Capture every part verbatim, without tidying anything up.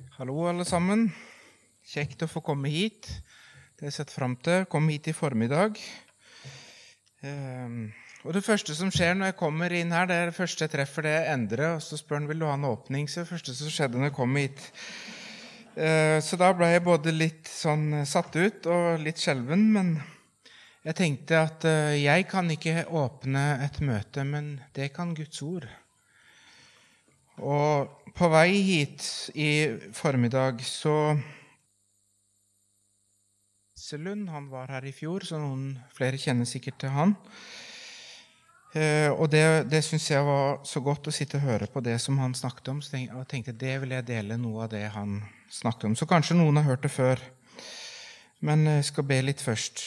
Hallo alle sammen. Kjekt å få komme hit. Det har jeg sett frem til. Kom hit i formiddag. Um, og det første som skjer når jeg kommer inn her, det er det første jeg treffer, det er Endre, og så spør han, vil du ha en åpning? Så det første som skjedde når jeg kom hit. Uh, så da ble jeg både litt sånn satt ut og litt skjelven, men jeg tenkte at uh, jeg kan ikke åpne et møte, men det kan Guds ord. Og på vei hit i formiddag så Selund, han var her i fjor, så noen flere kjenner sikkert til han. Eh, og det, det synes jeg var så godt å sitte og høre på det som han snakket om, så tenkte, og tenkte det vil jeg dele noe av det han snakket om. Så kanskje noen har hørt det før, men jeg skal be litt først.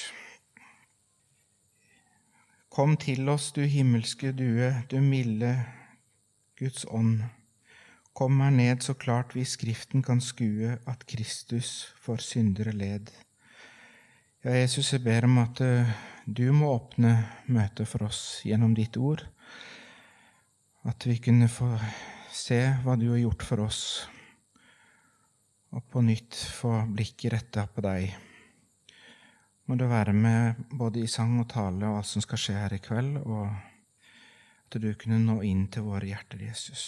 Kom til oss, du himmelske due, du milde Guds ånd. Kom her ned så klart vi i Skriften kan skue at Kristus for syndere led. Ja, Jesus, jeg ber om at uh, du må åpne møtet for oss gjennom ditt ord. At vi kunne få se hva du har gjort for oss, og på nytt få blikket rettet på deg. Må du være med både i sang og tale og alt som skal skje her i kveld, og at du kunne nå inn til våre hjerter, Jesus.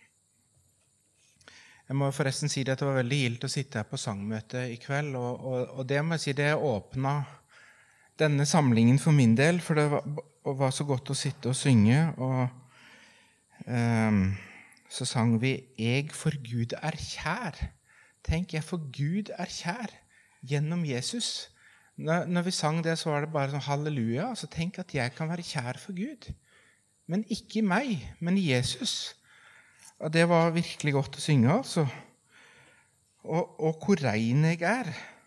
Jeg må forresten si det at det var veldig gildt å sitte her på sangmøte i kveld, og, og, og det må jeg si, det åpnet denne samlingen for min del, for det var, var så godt å sitte og synge, og um, så sang vi «Jeg for Gud er kjær». Tenk, jeg for Gud er kjær gjennom Jesus. Når, når vi sang det, så var det bare sånn halleluja, altså tenk at jeg kan være kjær for Gud. Men ikke meg, men Jesus. Og det var virkelig godt å synge, altså. Og, og hvor rein jeg er.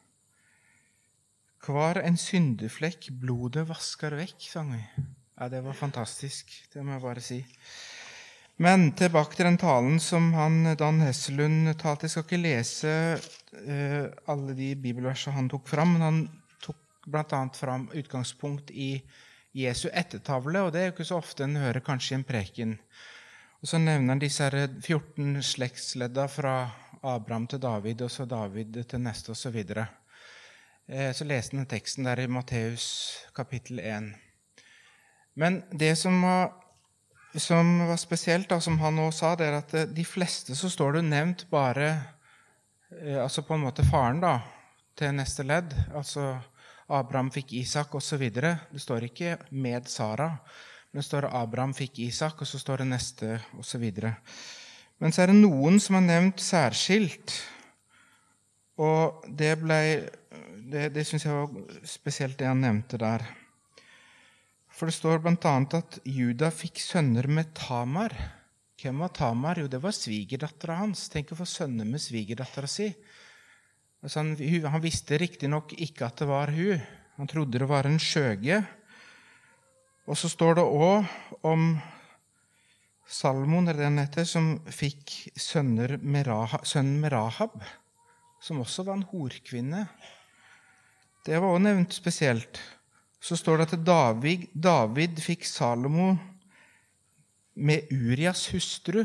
Hver en syndeflekk, blodet vasker vekk, sang vi. Ja, det var fantastisk, det må jeg bare si. Men tilbake til den talen som han, Dan Hesselund talte. Jeg skal ikke lese uh, alle de bibelversene han tok fram, men han tok blant annet fram utgangspunkt i Jesu ettertavle, og det er jo ikke så ofte en hører kanskje i en preken. Og så nevner han disse fjorten slektsledda fra Abraham til David, og så David til neste, og så videre. Så leste han teksten der i Matteus kapittel én. Men det som var, som var spesielt, da, som han også sa, det er at de fleste så står det nevnt bare, altså på en måte faren da, til neste ledd, altså Abraham fikk Isak, og så videre. Det står ikke med Sara, men det står Abraham fikk Isak, og så står det neste, og så videre. Men så er det noen som er nevnt særskilt, og det ble, det, det synes jeg var spesielt det han nevnte der. For det står blant annet at Juda fikk sønner med Tamar. Hvem var Tamar? Jo, det var svigerdatteren hans. Tenk å få sønner med svigerdatteren si. Altså han, han visste riktig nok ikke at det var hun. Han trodde det var en skjøge. Og så står det også om Salmon, eller den heter, som fikk sønner med Rahab, sønnen med Rahab, som også var en horkvinne. Det var også nevnt spesielt. Så står det at David, David fikk Salomo med Urias hustru.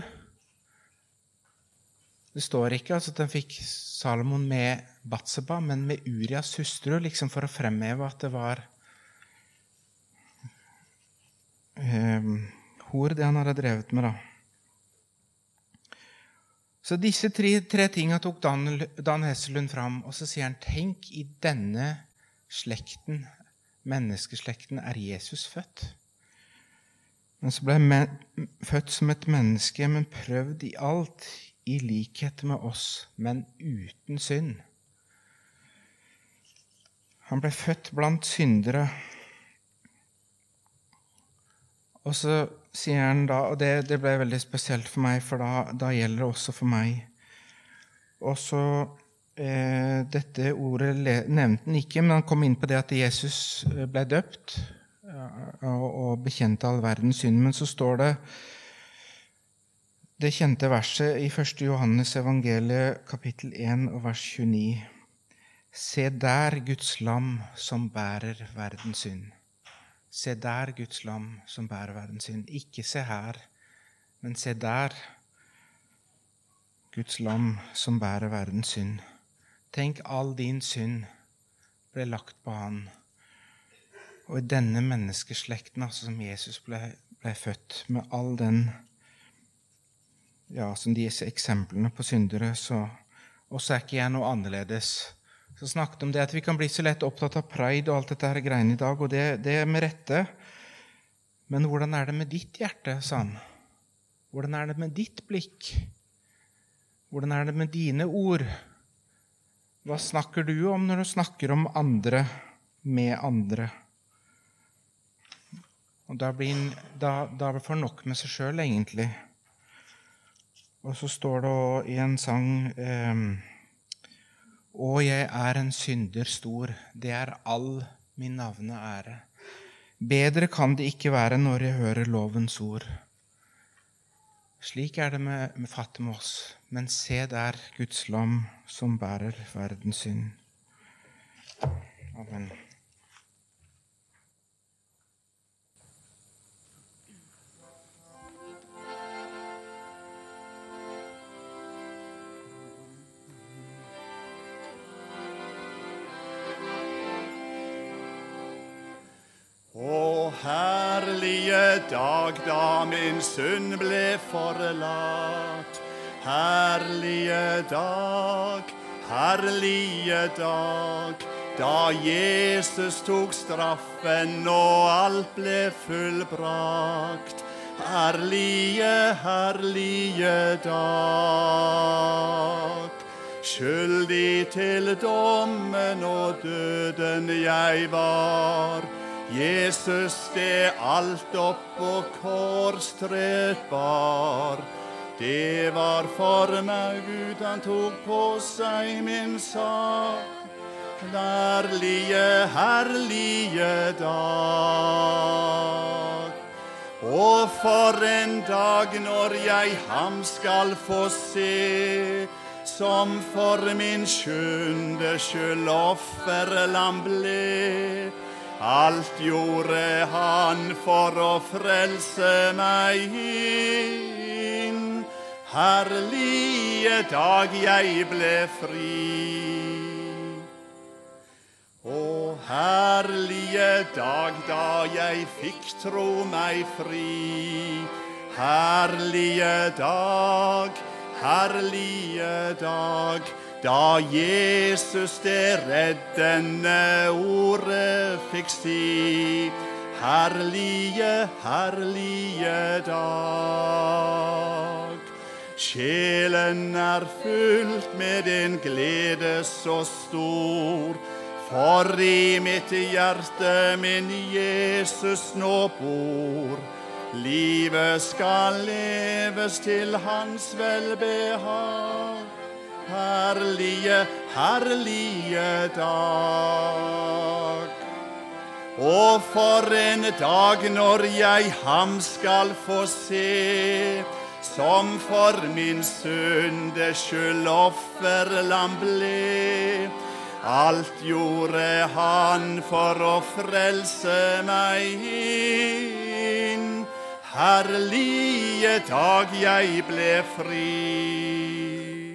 Det står ikke altså at han fikk Salomon med Batseba, men med Urias hustru, liksom for å fremheve at det var Um, hor det han hadde drevet med da. Så disse tre, tre tingene tok Dan, Dan Hesselund fram, og så sier han, tenk i denne slekten, menneskeslekten, er Jesus født. Men så ble han født som et menneske, men prøvd i alt, i likhet med oss, men uten synd. Han ble født blant syndere. Og så sier han da, og det, det ble veldig spesielt for meg, for da, da gjelder det også for meg. Og så, eh, dette ordet nevnte han ikke, men han kom inn på det at Jesus ble døpt og, og bekjente all verdens synd. Men så står det, det kjente verset i første Johannes evangeliet, kapittel én og vers tjueni. Se der Guds lam som bærer verdens synd. Se der Guds lam som bærer verdens synd. Ikke se her, men se der Guds lam som bærer verdens synd. Tenk, all din synd ble lagt på han. Og i denne menneskeslekten, altså som Jesus ble, ble født, med all den, ja, som disse eksemplene på syndere, så også er ikke jeg noe annerledes. Så snakket om det at vi kan bli så lett opptatt av pride og alt dette her greiene i dag, og det, det er med rette. Men hvordan er det med ditt hjerte, sa han? Hvordan er det med ditt blikk? Hvordan er det med dine ord? Hva snakker du om når du snakker om andre med andre? Og da blir en, da, da får nok med seg selv, egentlig. Og så står det også i en sang eh, «Å, jeg er en synder stor, det er all min navne ære. Bedre kan det ikke være når jeg hører lovens ord.» Slik er det med, med Fatima oss, men se der Guds lam som bærer verdens synd. Amen. Å, herlige dag da min synd ble forlatt. Herlige dag, herlige dag, da Jesus tok straffen og alt ble fullbrakt. Herlige, herlige dag. Skyldig til dommen og døden jeg var. Jesus det alt opp på korstreet bar. Det var for meg Gud han tok på seg min sak. Herlige, herlige dag. Og for en dag når jeg ham skal få se, som for min skylde skyld offerlam ble. Alt gjorde han for å frelse meg inn. Herlige dag jeg ble fri. Å, herlige dag da jeg fikk tro meg fri. Herlige dag, herlige dag, da Jesus det reddende ordet fikk si. Herlige, herlige dag. Sjelen er fullt med en glede så stor, for i mitt hjerte min Jesus nå bor. Livet skal leves til hans velbehag. Herlige, herlige dag. Og for en dag når jeg ham skal få se, som for min synde skyld offerlam ble. Alt gjorde han for å frelse meg inn. Herlige dag jeg ble fri.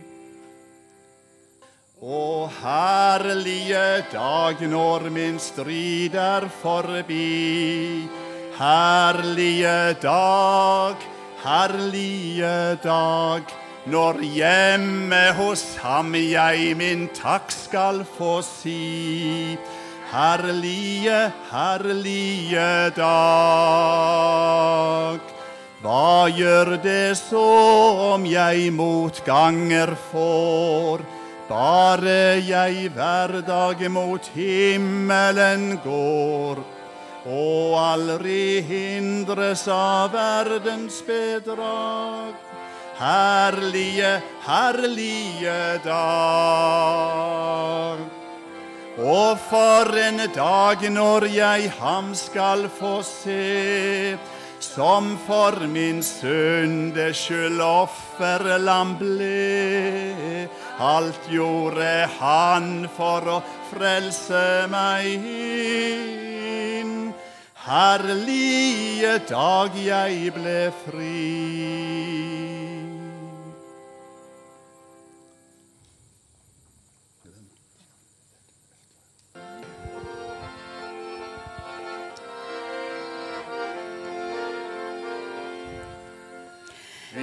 Å, herlige dag når min strid er forbi. Herlige dag, herlige dag, når hjemme hos ham jeg min takk skal få si. Herlige, herlige dag. Hva gjør det så om jeg motganger får? Bare jeg hver dag mot himmelen går, og aldri hindres av verdens bedrag. Herlige, herlige dag. Og for en dag når jeg ham skal få se, som for min synde skyld offerlam ble. Alt gjorde han for å frelse meg inn. Herlige dag jeg ble fri.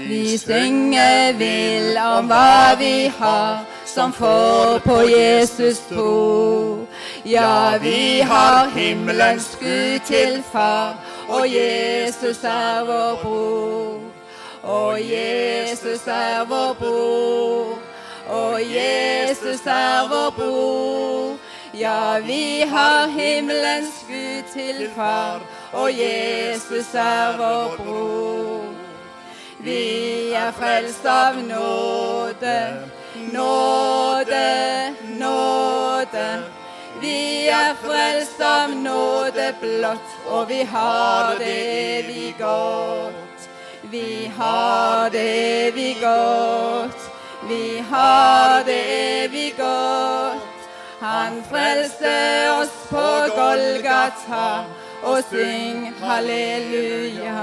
Vi synger vil om hva vi har, som får på Jesus tro. Ja, vi har himmelens Gud til far, og Jesus er vår bror. Og Jesus er vår bror. Og Jesus er vår bror. Ja, vi har himmelens Gud til far, og Jesus er vår bror. Vi er frelst av nåde, nåde, nåde. Vi er frelst av nåde blott, og vi har det evig godt. Vi har det evig godt. Vi har det evig godt. Han frelste oss på Golgata, og syng halleluja.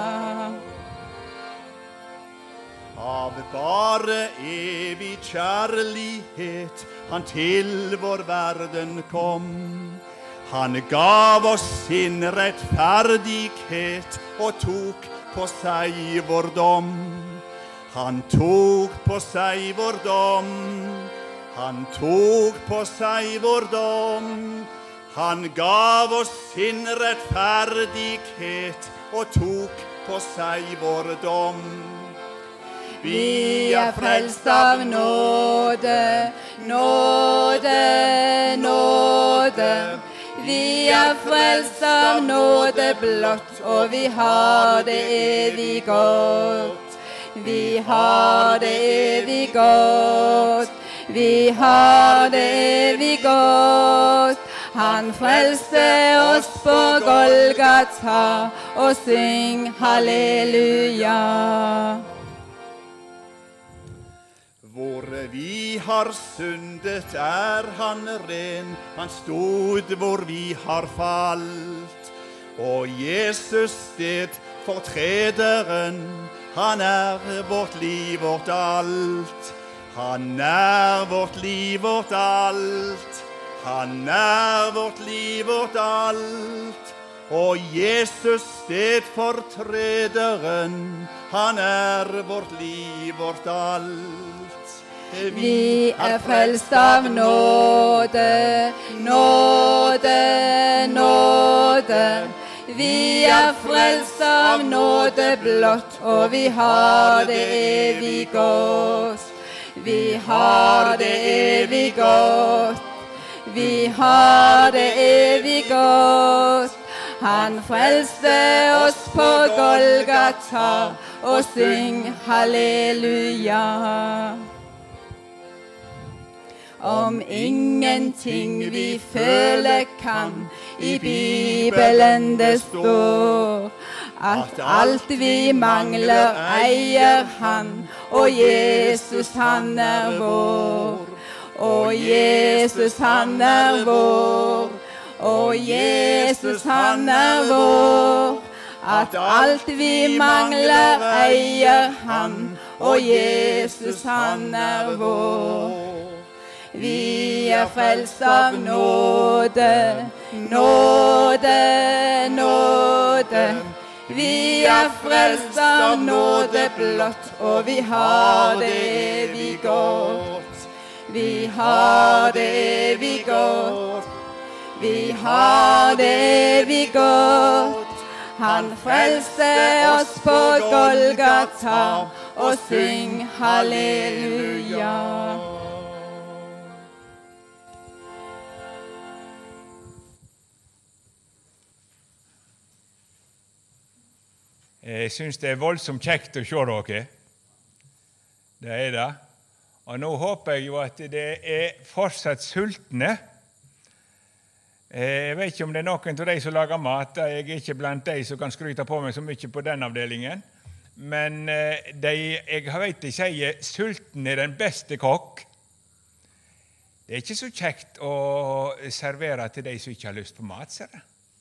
Av bare evig kjærlighet han til vår verden kom. Han gav oss sin rettferdighet og tok på seg vår dom. Han tok på seg vår dom. Han tok på seg vår dom. Han gav oss sin rettferdighet og tok på seg vår dom. Vi er frelst av nåde, nåde, nåde. Vi er frelst av nåde blott, og vi har det evig godt. Vi har det evig godt. Vi har det evig godt. Han frelste oss på Golgata, og syng halleluja. Hvor vi har syndet er han ren, han stod hvor vi har falt. Og Jesus sted fortrederen, han er vårt liv, vårt alt. Han er vårt liv, vårt alt. Han er vårt liv, vårt alt. Og Jesus sted fortrederen, han er vårt liv, vårt alt. Vi er frelst av nåde, nåde, nåde. Vi er frelst av nåde blott, og vi har det evig godt. Vi har det evig godt. Vi har det evig godt. Han frelste oss på Golgata, og syng halleluja. Om ingenting vi føle kan, i Bibelen det står, at alt vi mangler eier han, og Jesus han er vår. Og Jesus han er vår. Og Jesus han er vår. At alt vi mangler eier han, og Jesus han er vår. Vi er frelst av nåde, nåde, nåde. Vi er frelst av nåde blott, og vi har det evig godt. Vi har det evig godt. Vi har det evig godt. Han frelste oss på Golgata, og syng halleluja. Jeg synes det er voldsomt kjekt å se dere. Det er det. Og nå håper jeg jo at det er fortsatt sultne. Jeg vet ikke om det er noen av de som lager mat. Jeg er ikke blant de som kan skryte på meg så mye på den avdelingen. Men de, jeg vet de sier sulten er den beste kokk. Det er ikke så kjekt å servere til de som ikke har lyst på mat, ser jeg.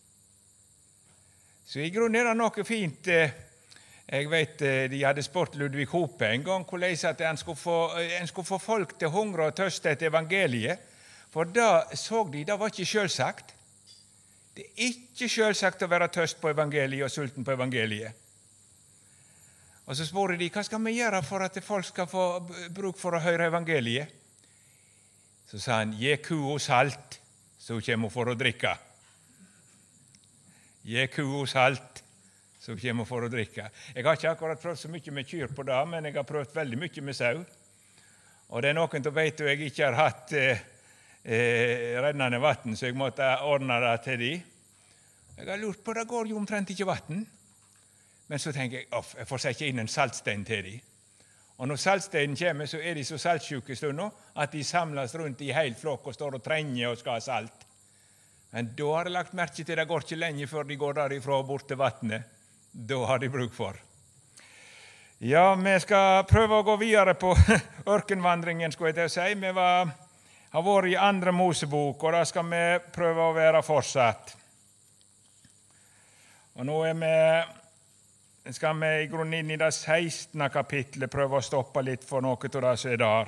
Så i grunnen er det noe fint. Jeg vet de hadde spurt Ludvig Hope en gang, hvordan at en skulle, få, en skulle få folk til hungre og tørste etter evangeliet. For da så de, det var ikke selvsagt. Det er ikke selvsagt å være tørst på evangeliet og sulten på evangeliet. Og så spurte de, hva skal vi gjøre for at folk skal få bruk for å høre evangeliet? Så sa han, gi kua salt, så kommer hun for å drikke. Gi kua salt, så kommer hun for å drikke. Jeg har ikke akkurat prøvd så mye med kyr på det, men jeg har prøvd veldig mye med sau. Og det er noen som vet at jeg ikke har hatt eh, eh, rennende vatten, så jeg måtte ordne det til de. Jeg har lurt på, det går jo omtrent ikke vatten. Men så tenker jeg, off, jeg får sette inn en saltstein til de. Og når saltsteinen kommer, så er de så saltsyke stunder at de samles rundt i hel flokk og står og trenger og skal ha salt. Men da har jeg lagt merke til det går ikke lenge før de går derifra og bort til vattnet. Da har de bruk for. Ja, vi skal prøve å gå videre på ørkenvandringen, skulle jeg til å si. Vi var, har vært i andre Mosebok, og da skal vi prøve å være fortsatt. Og nå er vi, skal vi i grunnen inn i det sekstende kapitlet prøve å stoppe litt for noe av det som er der.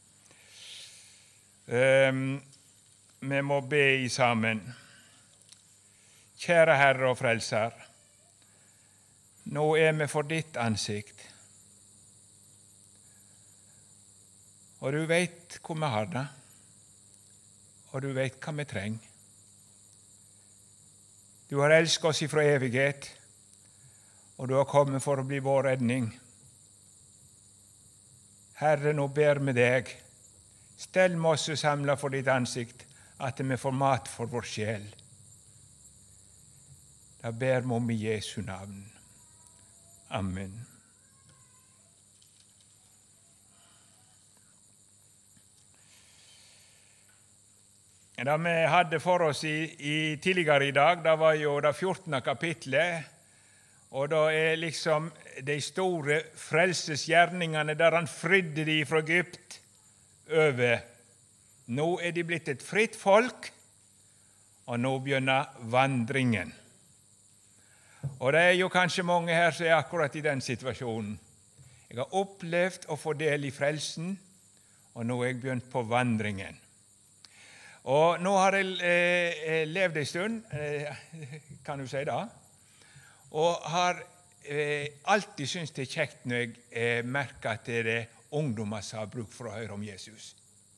Um, vi må be i sammen. Kjære Herre og Frelser, nå er vi for ditt ansikt. Og du vet hvor vi har det, og du vet hva vi trenger. Du har elsket oss ifra evighet, og du har kommet for å bli vår redning. Herre, nå ber vi deg, stell med oss samlet for ditt ansikt, at vi får mat for vår sjel. Da ber vi om i Jesu navn. Amen. Det vi hadde for oss i, i tidligere i dag, det var jo det fjortende kapitlet, og da er liksom de store frelsesgjerningene der han frydde de fra Egypt over. Nå er de blitt et fritt folk, og nå begynner vandringen. Og det er jo kanskje mange her som er akkurat i den situasjonen. Jeg har opplevd å få del i frelsen, og nå er jeg begynt på vandringen. Og nå har jeg eh, levd en stund, eh, kan du si det, og har eh, alltid syntes det er kjekt når jeg eh, merker at det er ungdommer som har bruk for å høre om Jesus.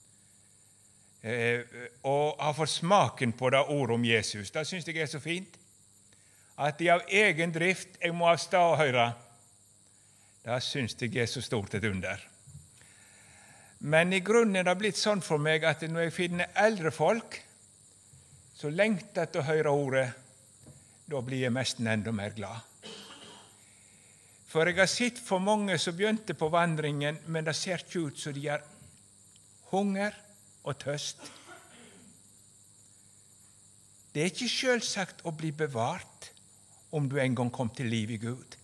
Eh, og har fått smaken på det ordet om Jesus. Det synes jeg er så fint. At de av egen drift jeg må avstå og høre, det synes jeg er så stort et under. Men i grunnen er det blitt sånn for meg at når jeg finner eldre folk, så lengter etter å høre ordet, da blir jeg nesten enda mer glad. For jeg har sett for mange som begynte på vandringen, men det ser ikke ut så de har hunger og tøst. Det er ikke selvsagt å bli bevart om du en gang kom til liv i Gud.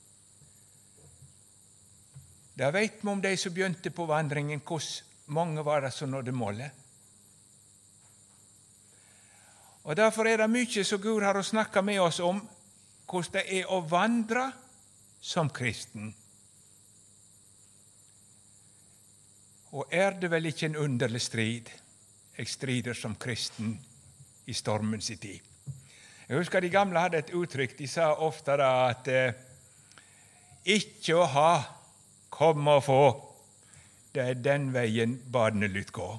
Da vet vi om de som begynte på vandringen, hvordan mange var det som nådde målet. Og derfor er det mye som Gud har å snakke med oss om, hvordan det er å vandre som kristen. Og er det vel ikke en underlig strid? Jeg strider som kristen i stormens tid. Jeg husker de gamle hadde et uttrykk, de sa ofte da at eh, ikke å ha, kom og få, det er den veien barnet lytt gå.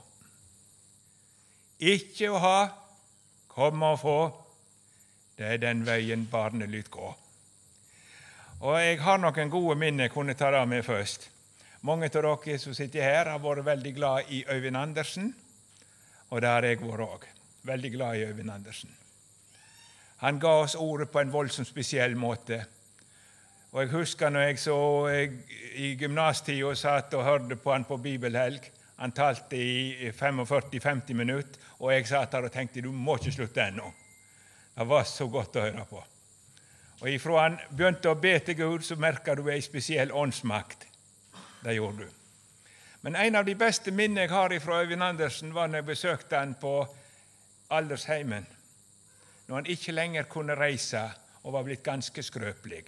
Ikke å ha, kom og få, det er den veien barnet lytt gå. Og jeg har noen gode minner jeg kunne ta det med først. Mange av dere som sitter her har vært veldig glad i Øyvind Andersen, og det har jeg vært også. Veldig glad i Øyvind Andersen. Han ga oss ordet på en voldsomt spesiell måte. Og jeg husker når jeg så jeg, i gymnastiden satt og hørte på han på bibelhelg. Han talte i førtifem til femti minutter, og jeg satt der og tenkte, du må ikke slutte ennå. Det var så godt å høre på. Og ifra han begynte å be til Gud, så merket du en spesiell åndsmakt. Det gjorde du. Men en av de beste minner jeg har fra Øyvind Andersen var når jeg besøkte han på aldersheimen, når han ikke lenger kunne reise og var blitt ganske skrøpelig.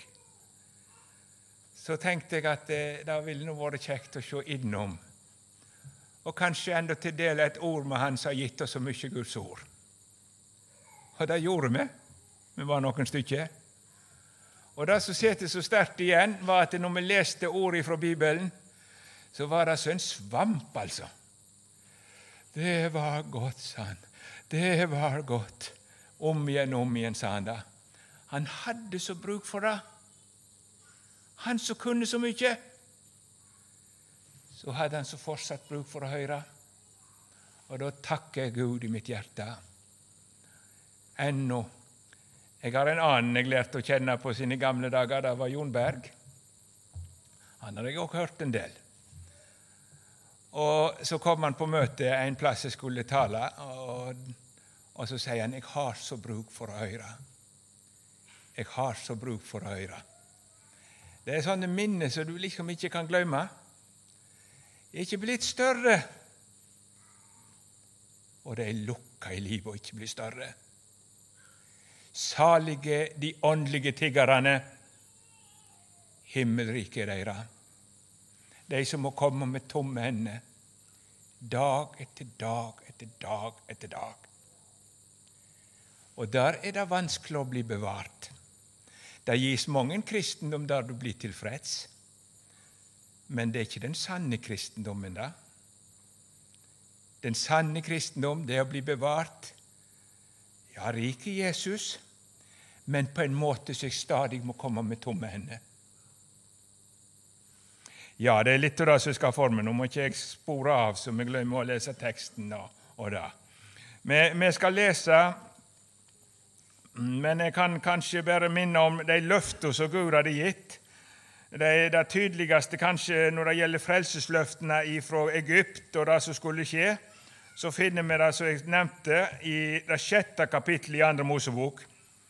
Så tenkte jeg at det, det ville nå vært kjekt å se innom, og kanskje enda til del et ord med han som har gitt oss så mye Guds ord. Og det gjorde vi. Vi var noen stykker. Og det som sitter så sterkt igjen, var at når vi leste ordet fra Bibelen, så var det så en svamp, altså. Det var godt, sa han. Det var godt. Om igjen, om igjen, sa han da. Han hadde så bruk for det. Han som kunne så mye, så hadde han så fortsatt bruk for å høre. Og da takker jeg Gud i mitt hjerte. Ennå. Jeg har en annen jeg lærte å kjenne på sine gamle dager, det var Jon Berg. Han hadde jeg også hørt en del. Og så kom han på møte en plass jeg skulle tale, og, og så sier han, jeg har så bruk for å høre. Jeg har så bruk for å høre. Det er sånne minner som du liksom ikke kan glemme. Det er ikke blitt større. Og det er lukka i livet å ikke bli større. Salige de åndelige tiggerne, himmelriket er deres. De som må komme med tomme hender, dag etter dag etter dag etter dag. Og der er det vanskelig å bli bevart. Det gis mange kristendom der du blir tilfreds, men det er ikke den sanne kristendommen da. Den sanne kristendom, det er å bli bevart. Ja, rik i Jesus, men på en måte så jeg stadig må komme med tomme hender. Ja, det er litt av det som skal forme. Nå må ikke jeg spore av, så vi glemmer å lese teksten da, og da. Vi, vi skal lese, men jeg kan kanskje bare minne om de løfter som Gud hadde gitt. Det er det tydeligste kanskje når det gjelder frelsesløftene fra Egypt og det som skulle skje. Så finner vi det som jeg nevnte i det sjette kapittelet i andre Mosebok.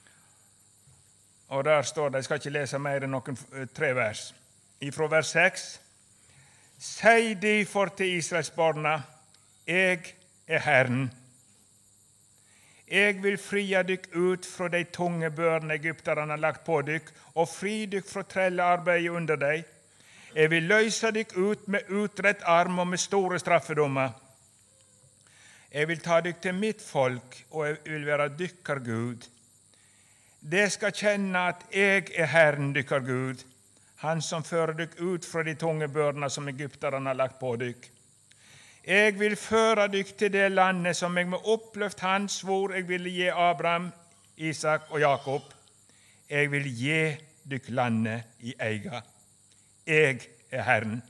Og der står det, jeg skal ikke lese mer enn noen tre vers. Ifra vers seks. «Sei derfor til Israels barna, jeg er Herren. Jeg vil fria dykk ut fra de tunge børene egypterne har lagt på dykk, og fri dykk fra trellearbeidet under deg. Jeg vil løse dykk ut med utrett arm og med store straffedommer. Jeg vil ta dykk til mitt folk, og jeg vil være dykkar Gud. Det skal kjenne at jeg er Herren dykkar Gud, han som fører dykk ut fra de tunge børene som egypterne har lagt på dykk. Jeg vil føre dykk til det landet som jeg med oppløft hand svor jeg ville gi Abraham, Isak og Jakob. Jeg vil gi dykk landet i eiga. Jeg er Herren.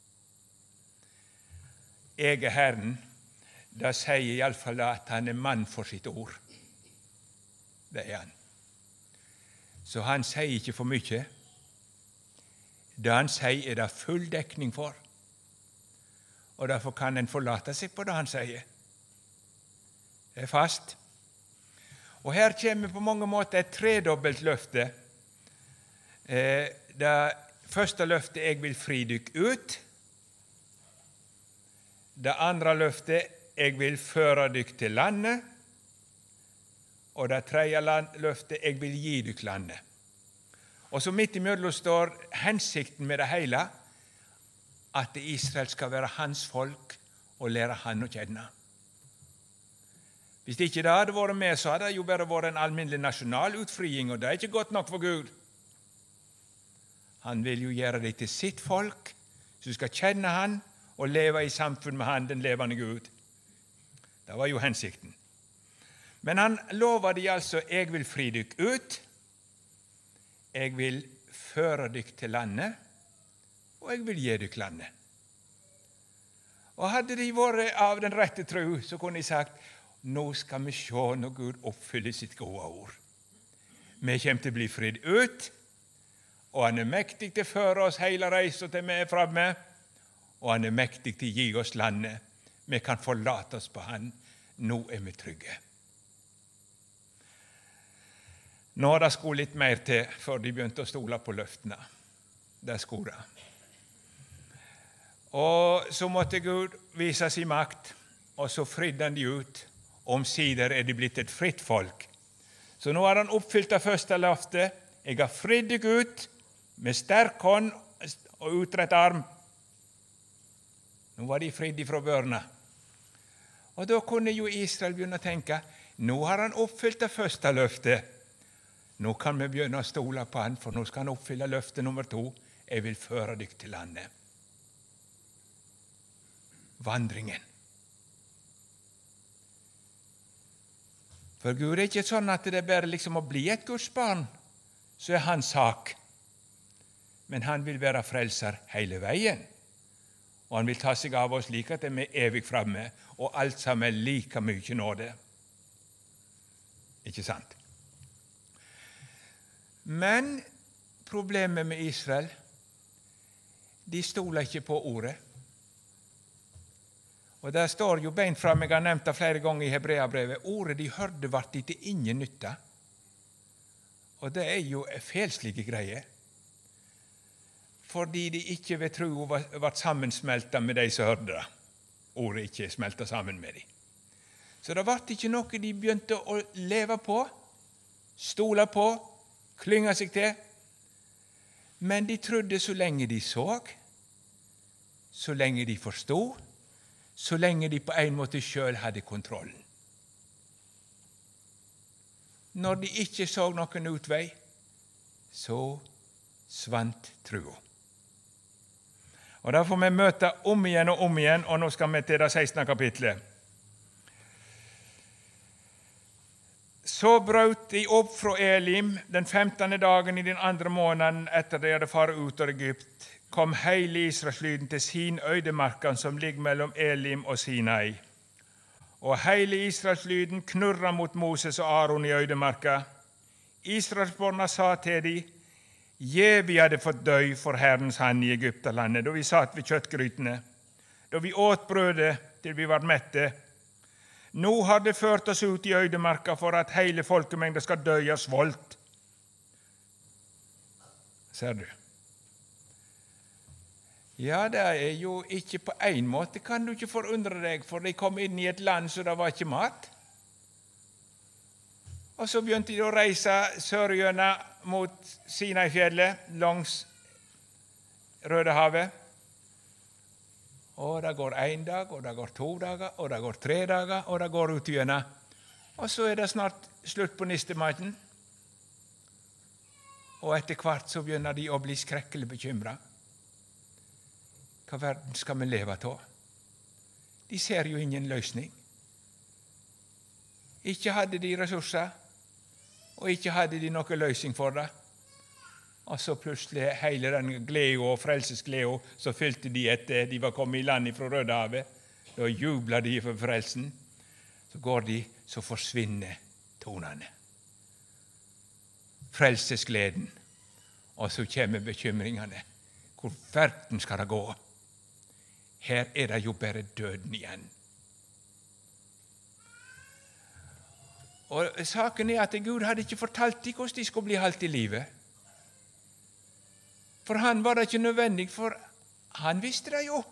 Jeg er Herren. Det sier i alle fall at han er mann for sitt ord. Det er han. Så han sier ikke for mye. Det han sier er det full dekning for. Og derfor kan en forlate seg på det han sier. Det er fast. Og her kommer på mange måter et tredobbelt løfte. Eh, det første løftet, jeg vil fri dykk ut. Det andre løftet, jeg vil føre dykk til landet. Og det tredje løftet, jeg vil gi dykk landet. Og så midt imellom står hensikten med det hele, at Israel skal være hans folk og lære han å kjenne. Hvis ikke det hadde vært med, så hadde det jo bare vært en alminnelig nasjonal utfriing, og det er ikke godt nok for Gud. Han vil jo gjøre det til sitt folk, så du skal kjenne han og leve i samfunn med han, den levende Gud. Det var jo hensikten. Men han lover de altså, jeg vil fri dykk ut, jeg vil føre dykk til landet, og jeg vil gi dykk landet. Og hadde de vært av den rette tro, så kunne de sagt, nå skal vi se når Gud oppfyller sitt gode ord. Vi kommer til å bli fridd ut, og han er mektig til å føre oss hele reisen til vi er fremme, og han er mektig til å gi oss landet. Vi kan forlate oss på han. Nå er vi trygge. Nå det skulle litt mer til før de begynte å stole på løftene. Det skulle det. Og så måtte Gud vise sin makt, og så fridde han de ut. Omsider er de blitt et fritt folk. Så nå har han oppfylt det første løftet. Jeg har fridd deg ut med sterk hånd og utrett arm. Nå var de fridd fra børna. Og da kunne jo Israel begynne å tenke, nå har han oppfylt det første løftet. Nå kan vi begynne å stole på han, for nå skal han oppfylle løfte nummer to. Jeg vil føre dykk til landet. Vandringen. For Gud er ikke sånn at det er bare liksom å bli et Guds barn, så er hans sak. Men han vil være frelser hele veien. Og han vil ta seg av oss like at vi er evig fremme, og alt sammen er like mye nåde. Ikke sant? Men problemet med Israel, de stoler ikke på ordet. Og der står jo beint fram, jeg har nevnt det flere ganger i Hebreabrevet, ordet de hørte vart de til ingen nytte. Og det er jo felslige greier. Fordi de ikke ved tro ble sammensmeltet med de som hørte det. Ordet ikke smeltet sammen med dem. Så det ble ikke noe de begynte å leve på, stole på, klynge seg til. Men de trodde så lenge de så, så lenge de forstod, så lenge de på en måte selv hadde kontrollen. Når de ikke så noen utvei, så svant troen. Og da får vi møte om igjen og om igjen, og nå skal vi til det sekstende kapitlet. Så brøt de opp fra Elim den femtende dagen i den andre måneden etter de hadde faret ut av Egypt, kom hele Israelslyden til sin øydemarken som ligger mellom Elim og Sinai. Og hele Israelslyden knurra mot Moses og Aaron i øydemarka. Israelsborna sa til de, «Je, vi hadde fått døy for Herrens hand i Egyptalandet, da vi satt ved kjøttgrytene, da vi åt brødet til vi var mette. Nå har det ført oss ut i øydemarka for at hele folkemengden skal dø av svolt.» Ser du? Ja, det er jo ikke på en måte, kan du ikke forundre deg, for de kom inn i et land så det var ikke mat. Og så begynte de å reise sørgjennom mot Sinai-fjellet, langs Rødehavet. Og det går en dag, og det går to dager, og det går tre dager, og det går ut igjennom. Og så er det snart slutt på nistematen. Og etter hvert så begynner de å bli skrekkelig bekymret. Hva verden skal vi leve av? De ser jo ingen løsning. Ikke hadde de ressurser, og ikke hadde de noen løsning for det. Og så plutselig hele den gleden og frelsesgleden så fylte de etter de var kommet i land fra Rødehavet. Da jubla de for frelsen. Så går de, så forsvinner tonene. Frelsesgleden. Og så kommer bekymringene. Hvor verden skal det gå? Her er det jo bare døden igjen. Og saken er at Gud hadde ikke fortalt dem hvordan de skulle bli holdt i livet. For han var det ikke nødvendig, for han visste det jo.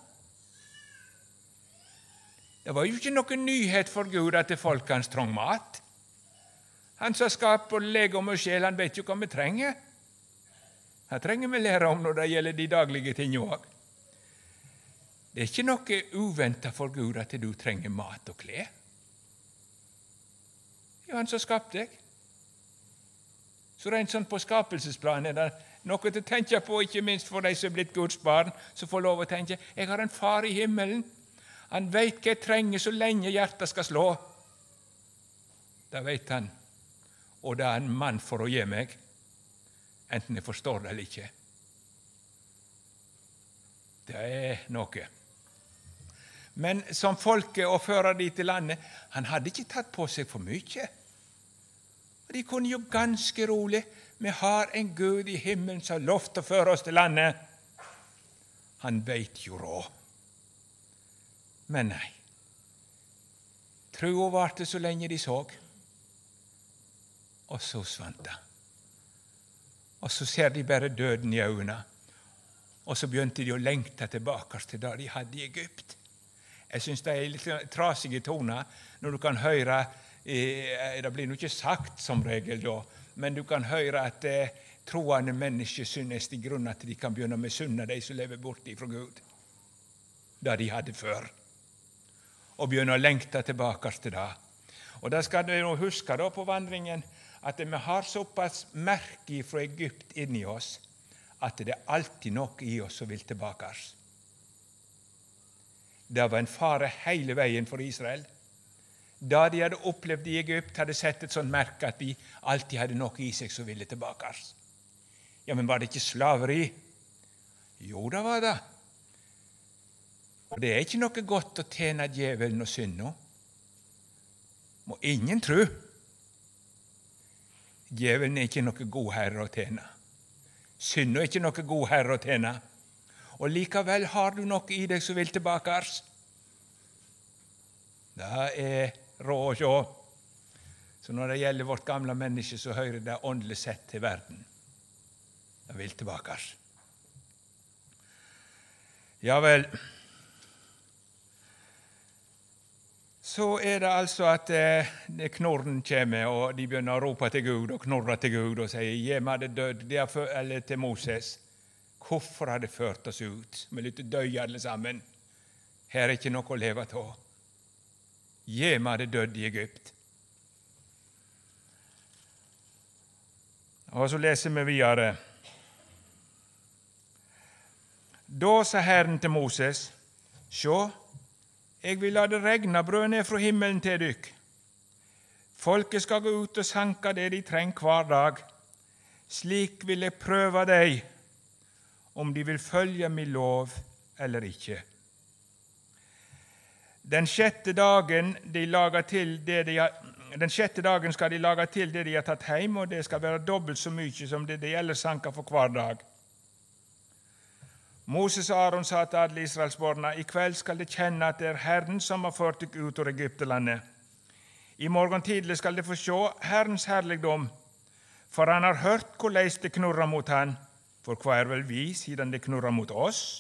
Det var jo ikke noen nyhet for Gud at folk hans trong mat. Han som skaper legem og sjel, han vet jo hva vi trenger. Det trenger vi lære om når det gjelder de daglige tingene også. Det er ikke noe uventet for Gud at du trenger mat og klær. Det er han som skapte deg. Så rent sånn på skapelsesplanen er det noe til å tenke på, ikke minst for de som er blitt Guds barn, som får lov å tenke, jeg har en far i himmelen. Han vet hva jeg trenger så lenge hjertet skal slå. Det vet han. Og det er en mann for å gi meg, enten jeg forstår det eller ikke. Det er noe. Men som folket og fører de til landet, han hadde ikke tatt på seg for mye. Og de kunne jo ganske rolig, vi har en Gud i himmelen som har lovt å føre oss til landet. Han vet jo råd. Men nei. Troa varte så lenge de så. Og så svant det. Og så ser de bare døden i øynene. Og så begynte de å lengte tilbake til det de hadde i Egypt. Jeg synes det er litt trasige toner når du kan høre, det blir jo ikke sagt som regel da, men du kan høre at eh, troende mennesker synes i grunn at de kan begynne med sunne de som lever borte fra Gud. Det de hadde før. Og begynne å lengte tilbake til det. Og da skal du jo huske da på vandringen at vi har såpass merke fra Egypt inni oss, at det er alltid noe i oss som vil tilbake. Det var en fare hele veien for Israel. Da de hadde opplevd i Egypt, hadde sett et sånt merke at de alltid hadde noe i seg som ville tilbake. Ja, men var det ikke slaveri? Jo, det var det. Og det er ikke noe godt å tjene djevelen og synda. Må ingen tro. Djevelen er ikke noe god herre å tjene. Synda er ikke noe god herre å tjene. Og likevel har du noe i deg som vil tilbake. Det er råd å se. Så når det gjelder vårt gamle menneske, så hører det åndelig sett til verden. Det vil tilbake. Ja vel. Så er det altså at eh, knorren kommer, og de begynner å rope til Gud og knorre til Gud og sier, «Gi meg det død», det er eller til Moses. Hvorfor har det ført oss ut? Vi er litt døde alle sammen. Her er ikke noe å leve til. Gi meg det død i Egypt. Og så leser vi videre. Da sa Herren til Moses, «Sjå, jeg vil la det regne brød ned fra himmelen til dykk. Folket skal gå ut og sanke det de trenger hver dag. Slik vil jeg prøve deg, om de vil følge min lov eller ikke. Den sjette dagen, de lager til det de har, den sjette dagen skal de lage til det de har tatt hjem, og det skal være dobbelt så mye som det de ellers sanker for hver dag. Moses og Aaron sa til alle Israelsborna, i kveld skal de kjenne at det er Herren som har ført dere ut av Egyptelandet. I morgen tidlig skal de få se Herrens herligdom, for han har hørt hvordan det knurrer mot han. For hva er vel vi, siden det knurrer mot oss?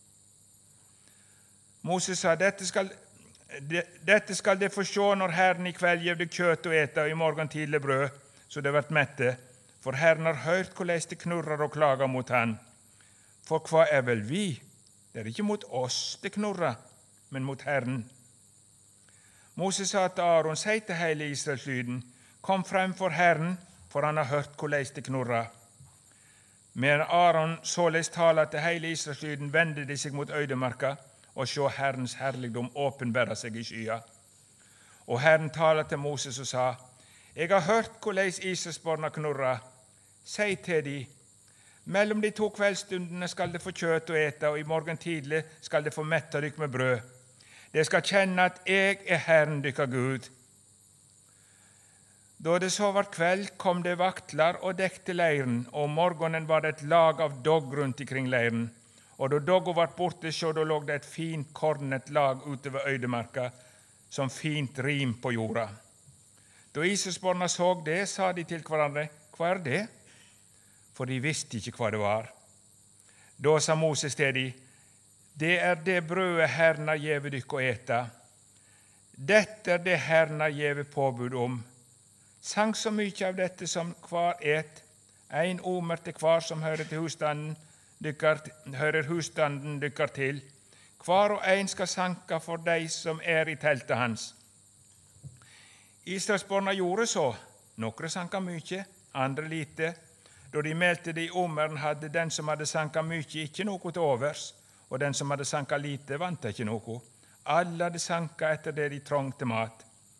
Moses sa, dette skal, dette skal de få se når Herren i kveld gir deg kjøtt å ete, og i morgen tidlig brød, så det vært mette. For Herren har hørt hvordan det knurrer og klager mot han. For hva er vel vi? Det er ikke mot oss det knurrer, men mot Herren. Moses sa til Aaron, si til hele Israelslyden, kom frem for Herren, for han har hørt hvordan det knurrer. Men Aaron således taler til hele Israelslyden, vende de seg mot øydemarka, og se Herrens herligdom åpenbære seg i skya. Og Herren taler til Moses og sa, jeg har hørt hvordan Israelsbarna knurrer. Si til de, mellom de to kveldsstundene skal de få kjøtt å ete, og i morgen tidlig skal de få mette dykk med brød. De skal kjenne at jeg er Herren dykker Gud. Da det så var kveld, kom det vaktler og dekte leiren, og om morgenen var det et lag av dogg rundt ikring leiren. Og da doggen var borte, så da lå det et fint kornet lag utover øydemarka, som fint rim på jorda. Da Israelsbarna så det, sa de til hverandre, hva er det? For de visste ikke hva det var. Da sa Moses til de, det er det brødet Herren har givet dykk å ete. Dette er det Herren har givet påbud om. Sank så mye av dette som hver et, en omer til hver som hører til husstanden, dykker, hører husstanden dykker til. Hver og en skal sanke for de som er i teltet hans. Israelsbarna gjorde så. Noen sanka mye, andre lite. Da de meldte det i omeren, hadde den som hadde sanka mye ikke noe til overs, og den som hadde sanka lite vant ikke noe. Alle hadde sanka etter det de trengte mat.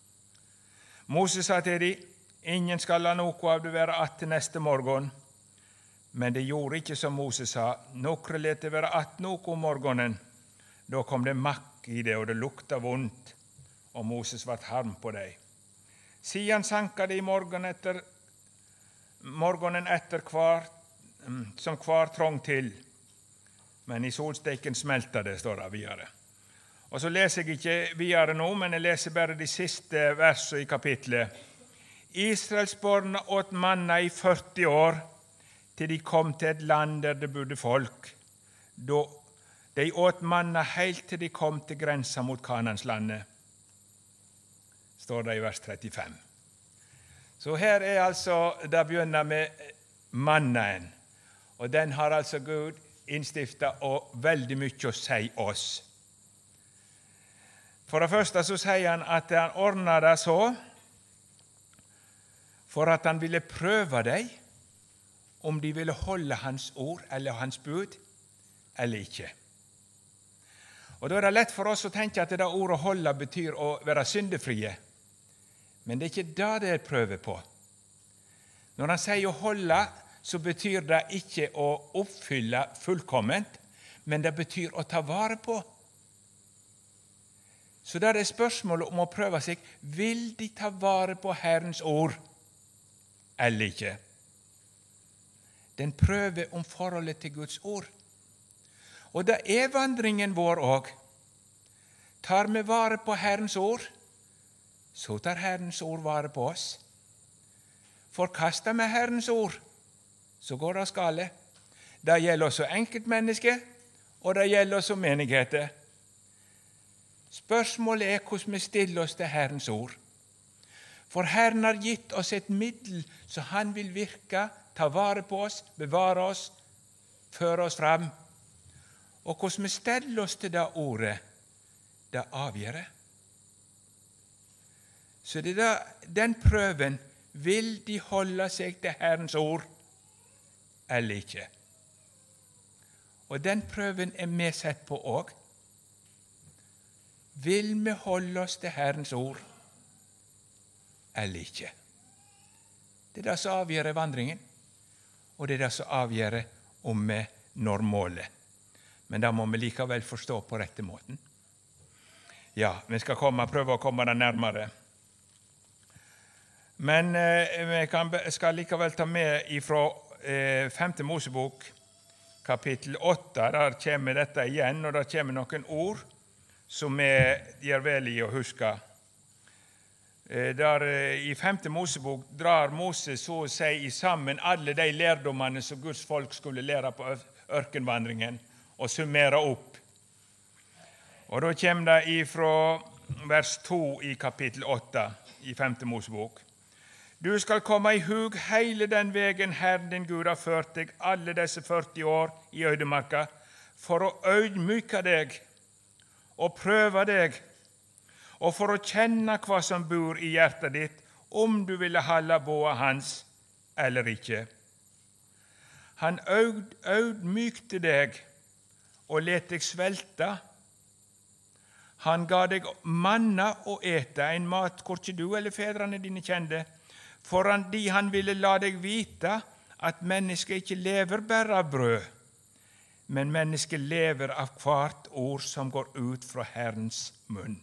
Moses sa til de, ingen skal la noe av det være att til neste morgen. Men de gjorde ikke som Moses sa, noen let det være att noe om morgenen. Da kom det makk i det, og det lukta vondt, og Moses var harm på dem. Siden sanka de i morgen etter morgenen etter hver, som hver trong til. Men i solsteiken smelta det, står det videre. Og så leser jeg ikke videre nå, men jeg leser bare de siste versene i kapitlet. Israelsbarna åt manna i førti år, til de kom til et land der det bodde folk. Da, de åt manna helt til de kom til grensa mot Kananslandet. Står det i vers trettifem. Så her er altså, det begynner med mannaen, og den har altså Gud innstiftet og veldig mye å si oss. For det første så sier han at han ordner det så, for at han ville prøve deg, om de ville holde hans ord eller hans bud, eller ikke. Og da er det lett for oss å tenke at det ordet holde betyr å være syndefrie. Men det er ikke det det er prøve på. Når han sier å holde, så betyr det ikke å oppfylle fullkomment, men det betyr å ta vare på. Så da er det spørsmålet om å prøve seg, vil de ta vare på Herrens ord, eller ikke? Den prøver om forholdet til Guds ord. Og det er vandringen vår også. Tar vi vare på Herrens ord, så tar Herrens ord vare på oss. Forkaster vi Herrens ord, så går det skale. Det gjelder også enkeltmennesker, og det gjelder også menigheter. Spørsmålet er hvordan vi stiller oss til Herrens ord. For Herren har gitt oss et middel, så han vil virke, ta vare på oss, bevare oss, føre oss fram. Og hvordan vi steller oss til det ordet, det avgjør det. Så det er da, den prøven, vil de holde seg til Herrens ord, eller ikke? Og den prøven er vi sett på også. Vil vi holde oss til Herrens ord, eller ikke? Det er det som avgjør vandringen, og det er det som avgjør om vi når målet. Men da må vi likevel forstå på rette måten. Ja, vi skal komme, prøve å komme det nærmere. Men eh, vi kan, skal likevel ta med ifra eh, femte Mosebok, kapittel åtte. Der kommer dette igjen, og der kommer noen ord som vi gjør vel i å huske. Der i femte Mosebok drar Moses så å si sammen alle de lærdommene som Guds folk skulle lære på ørkenvandringen, og summere opp. Og da kommer det ifra vers to i kapittel åtte i femte Mosebok. Du skal komme i hug hele den vegen Herren din Gud har ført deg alle disse førti år i øydemarka, for å øydmyke deg og prøve deg, og for å kjenne hva som bor i hjertet ditt, om du ville holde båda hans eller ikke. Han øyd, øydmykte deg og let deg svelte. Han ga deg manna å ete, en mat hvor ikke du eller fedrene dine kjente, fordi han ville la deg vite at mennesket ikke lever bare av brød, men mennesket lever av hvert ord som går ut fra Herrens munn.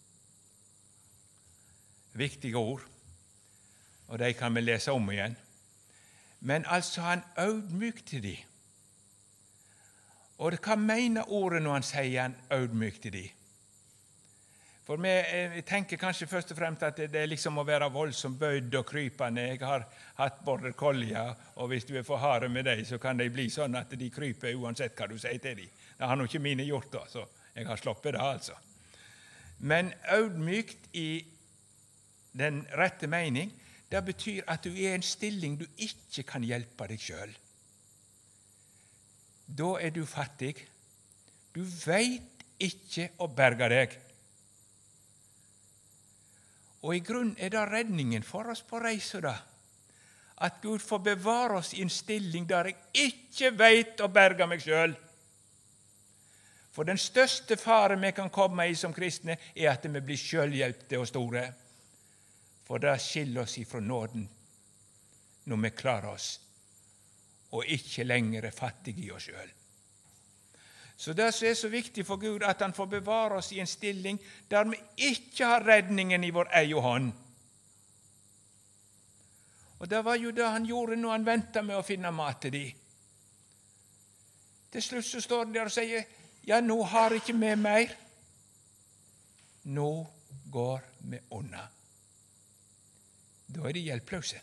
Viktige ord, og de kan vi lese om igjen. Men altså han øydmykte de. Og hva mener ordet når han sier han øydmykte de? For vi tenker kanskje først og fremst at det er liksom å være voldsomt bøyd og krypende. Jeg har hatt border collie, og hvis du er for harde med dem, så kan de bli sånn at de kryper uansett hva du sier til dem. Det har nå ikke mine gjort da, så jeg har sloppet det altså. Men øydmykt i den rette mening, det betyr at du er i en stilling du ikke kan hjelpe deg selv. Da er du fattig. Du vet ikke å berge deg. Og i grunn er det redningen for oss på reise da, at Gud får bevare oss i en stilling der jeg ikke vet å berge meg selv. For den største fare vi kan komme i som kristne, er at vi blir selvhjelpte og store. For det skiller oss ifra nåden når vi klarer oss, og ikke lenger er fattige i oss selv. Så det som er så viktig for Gud, at han får bevare oss i en stilling der vi ikke har redningen i vår egen hånd. Og det var jo det han gjorde når han ventet med å finne mat til de. Til slutt så står han der og sier, ja, nå har ikke vi mer. Nå går vi unna. Da er det hjelpløse.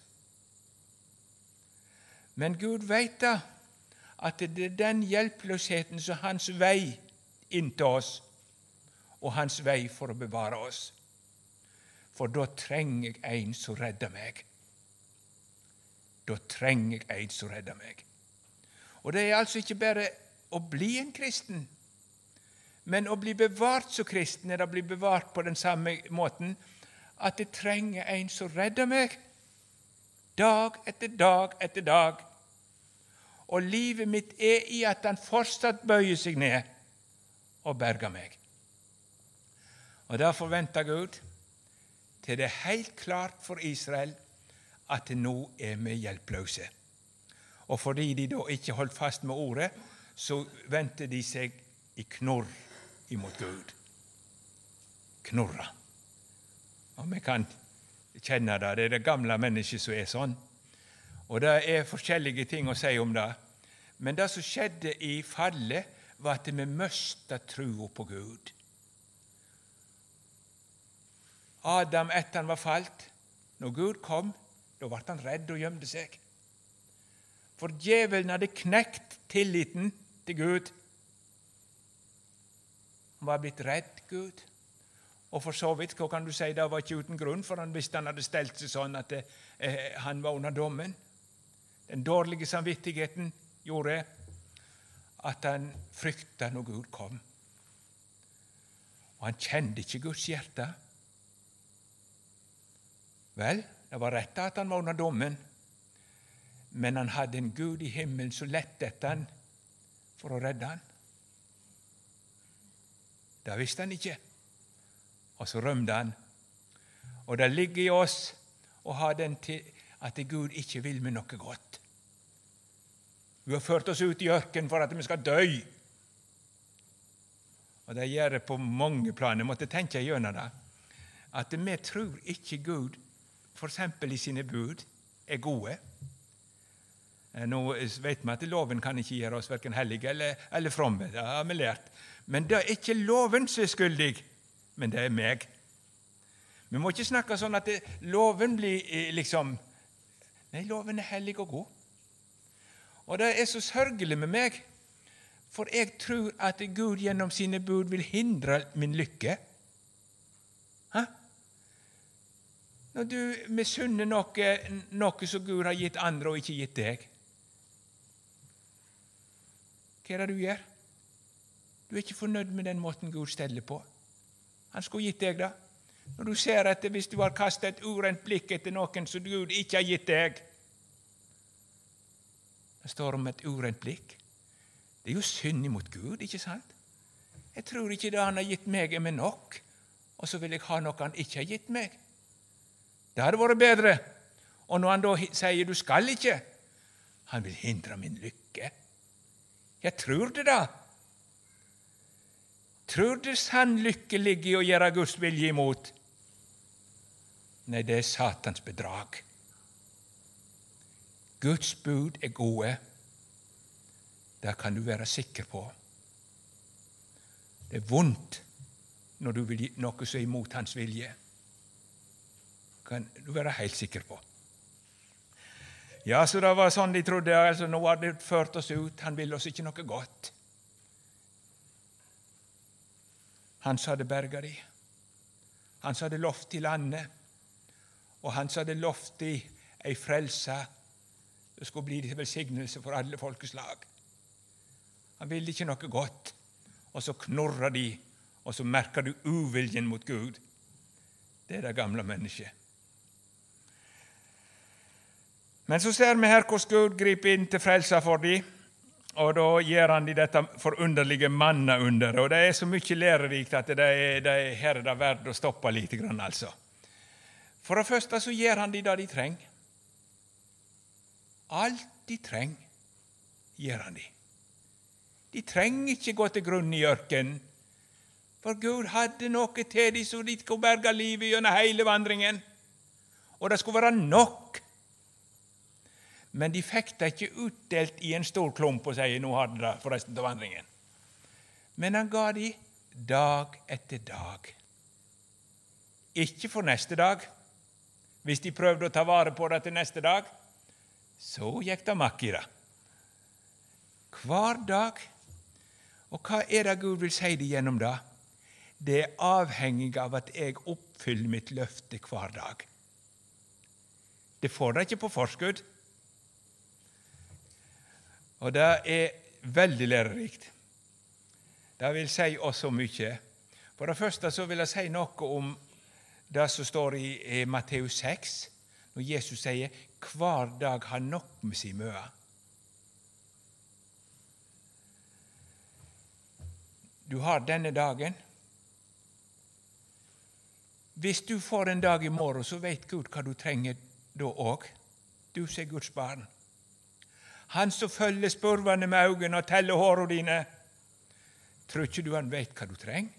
Men Gud vet da at det er den hjelpløsheten som hans vei inn til oss, og hans vei for å bevare oss. For da trenger jeg en som redder meg. Da trenger jeg en som redder meg. Og det er altså ikke bare å bli en kristen, men å bli bevart som kristen er å bli bevart på den samme måten, at jeg trenger en som redder meg. dag etter dag etter dag. Og livet mitt er i at han fortsatt bøyer seg ned og berger meg. Og derfor venter Gud til det er helt klart for Israel at nå er vi hjelpløse. Og fordi de da ikke holdt fast med ordet, så vendte de seg i knorr imot Gud. Knorra. Og vi kan kjenne det, det er det gamle mennesket som er sånn. Og det er forskjellige ting å si om det. Men det som skjedde i fallet, var at vi mistet troen på Gud. Adam, etter han var falt, når Gud kom, da ble han redd og gjemte seg. For djevelen hadde knekt tilliten til Gud. Han var blitt redd Gud. Og for så vidt, hva kan du si, det var ikke uten grunn, for han visste han hadde stelt seg sånn at det, eh, han var under dommen. Den dårlige samvittigheten gjorde at han fryktet når Gud kom. Og han kjente ikke Guds hjerte. Vel, det var rett at han var under dommen, men han hadde en Gud i himmelen som lette etter han for å redde han. Det visste han ikke. Og så rømte han. Og det ligger i oss å ha den til at Gud ikke vil med noe godt. Vi har ført oss ut i ørken for at vi skal dø. Og det gjør det på mange planer. Jeg måtte tenke gjennom det. At vi tror ikke Gud, for eksempel i sine bud, er gode. Nå vet vi at loven kan ikke gjøre oss hverken hellige eller, eller fromme. Det har vi lært. Men det er ikke loven som er skyldig, men det er meg. Vi må ikke snakke sånn at det, loven blir liksom... Nei, loven er hellig og god. Og det er så sørgelig med meg, for jeg tror at Gud gjennom sine bud vil hindre min lykke. Hæ? Når du misunner noe, noe som Gud har gitt andre og ikke gitt deg, hva er det du gjør? Du er ikke fornøyd med den måten Gud steller på. Han skulle gitt deg det. Når du ser at hvis du har kastet et urent blikk etter noen som Gud ikke har gitt deg, det står om et urent blikk. Det er jo synd imot Gud, ikke sant? Jeg tror ikke det han har gitt meg er med nok, og så vil jeg ha noe han ikke har gitt meg. Det hadde vært bedre. Og når han da sier du skal ikke, han vil hindre min lykke. Jeg tror det da. Tror du sann lykke ligger i å gjøre Guds vilje imot? Nei, det er Satans bedrag. Guds bud er gode. Det kan du være sikker på. Det er vondt når du vil gi noe som er imot hans vilje. Kan du være helt sikker på. Ja, så det var sånn de trodde. Altså, nå har det ført oss ut. Han vil oss ikke noe godt. Han som hadde berget de. Han som hadde lovt til landet. Og han som hadde lovt de ei frelse. Det skulle bli til velsignelse for alle folkeslag. Han ville ikke noe godt. Og så knorrer de, og så merker du uviljen mot Gud. Det er det gamle mennesket. Men så ser vi her hvordan Gud griper inn til frelsa for dem, og da gjør han de dette forunderlige manna-underet. Og det er så mye lærerikt at det er, det er, her er det verdt å stoppe litt grann, altså. For det første så gjør han de det de trenger. Alt de trenger, gjør han de. De trenger ikke gå til grunn i ørken, for Gud hadde noe til de så de skulle berge livet gjennom hele vandringen. Og det skulle være nok. Men de fikk det ikke utdelt i en stor klump og sier, nå har de det for resten av vandringen. Men han ga de dag etter dag. Ikke for neste dag. Hvis de prøvde å ta vare på det til neste dag, så gikk det makk i det. Hver dag. Og hva er det Gud vil si det gjennom det? Det er avhengig av at jeg oppfyller mitt løfte hver dag. Det får det ikke på forskudd. Og det er veldig lærerikt. Det vil si oss så mye. For det første så vil jeg si noe om det som står i, i Matteus seks. når Jesus sier hver dag har nok med sin møa. Du har denne dagen. Hvis du får en dag i morgen, så vet Gud hva du trenger da også. Du ser Guds barn. Han som følger spurvene med øynene og teller hårene dine, tror ikke du han vet hva du trenger?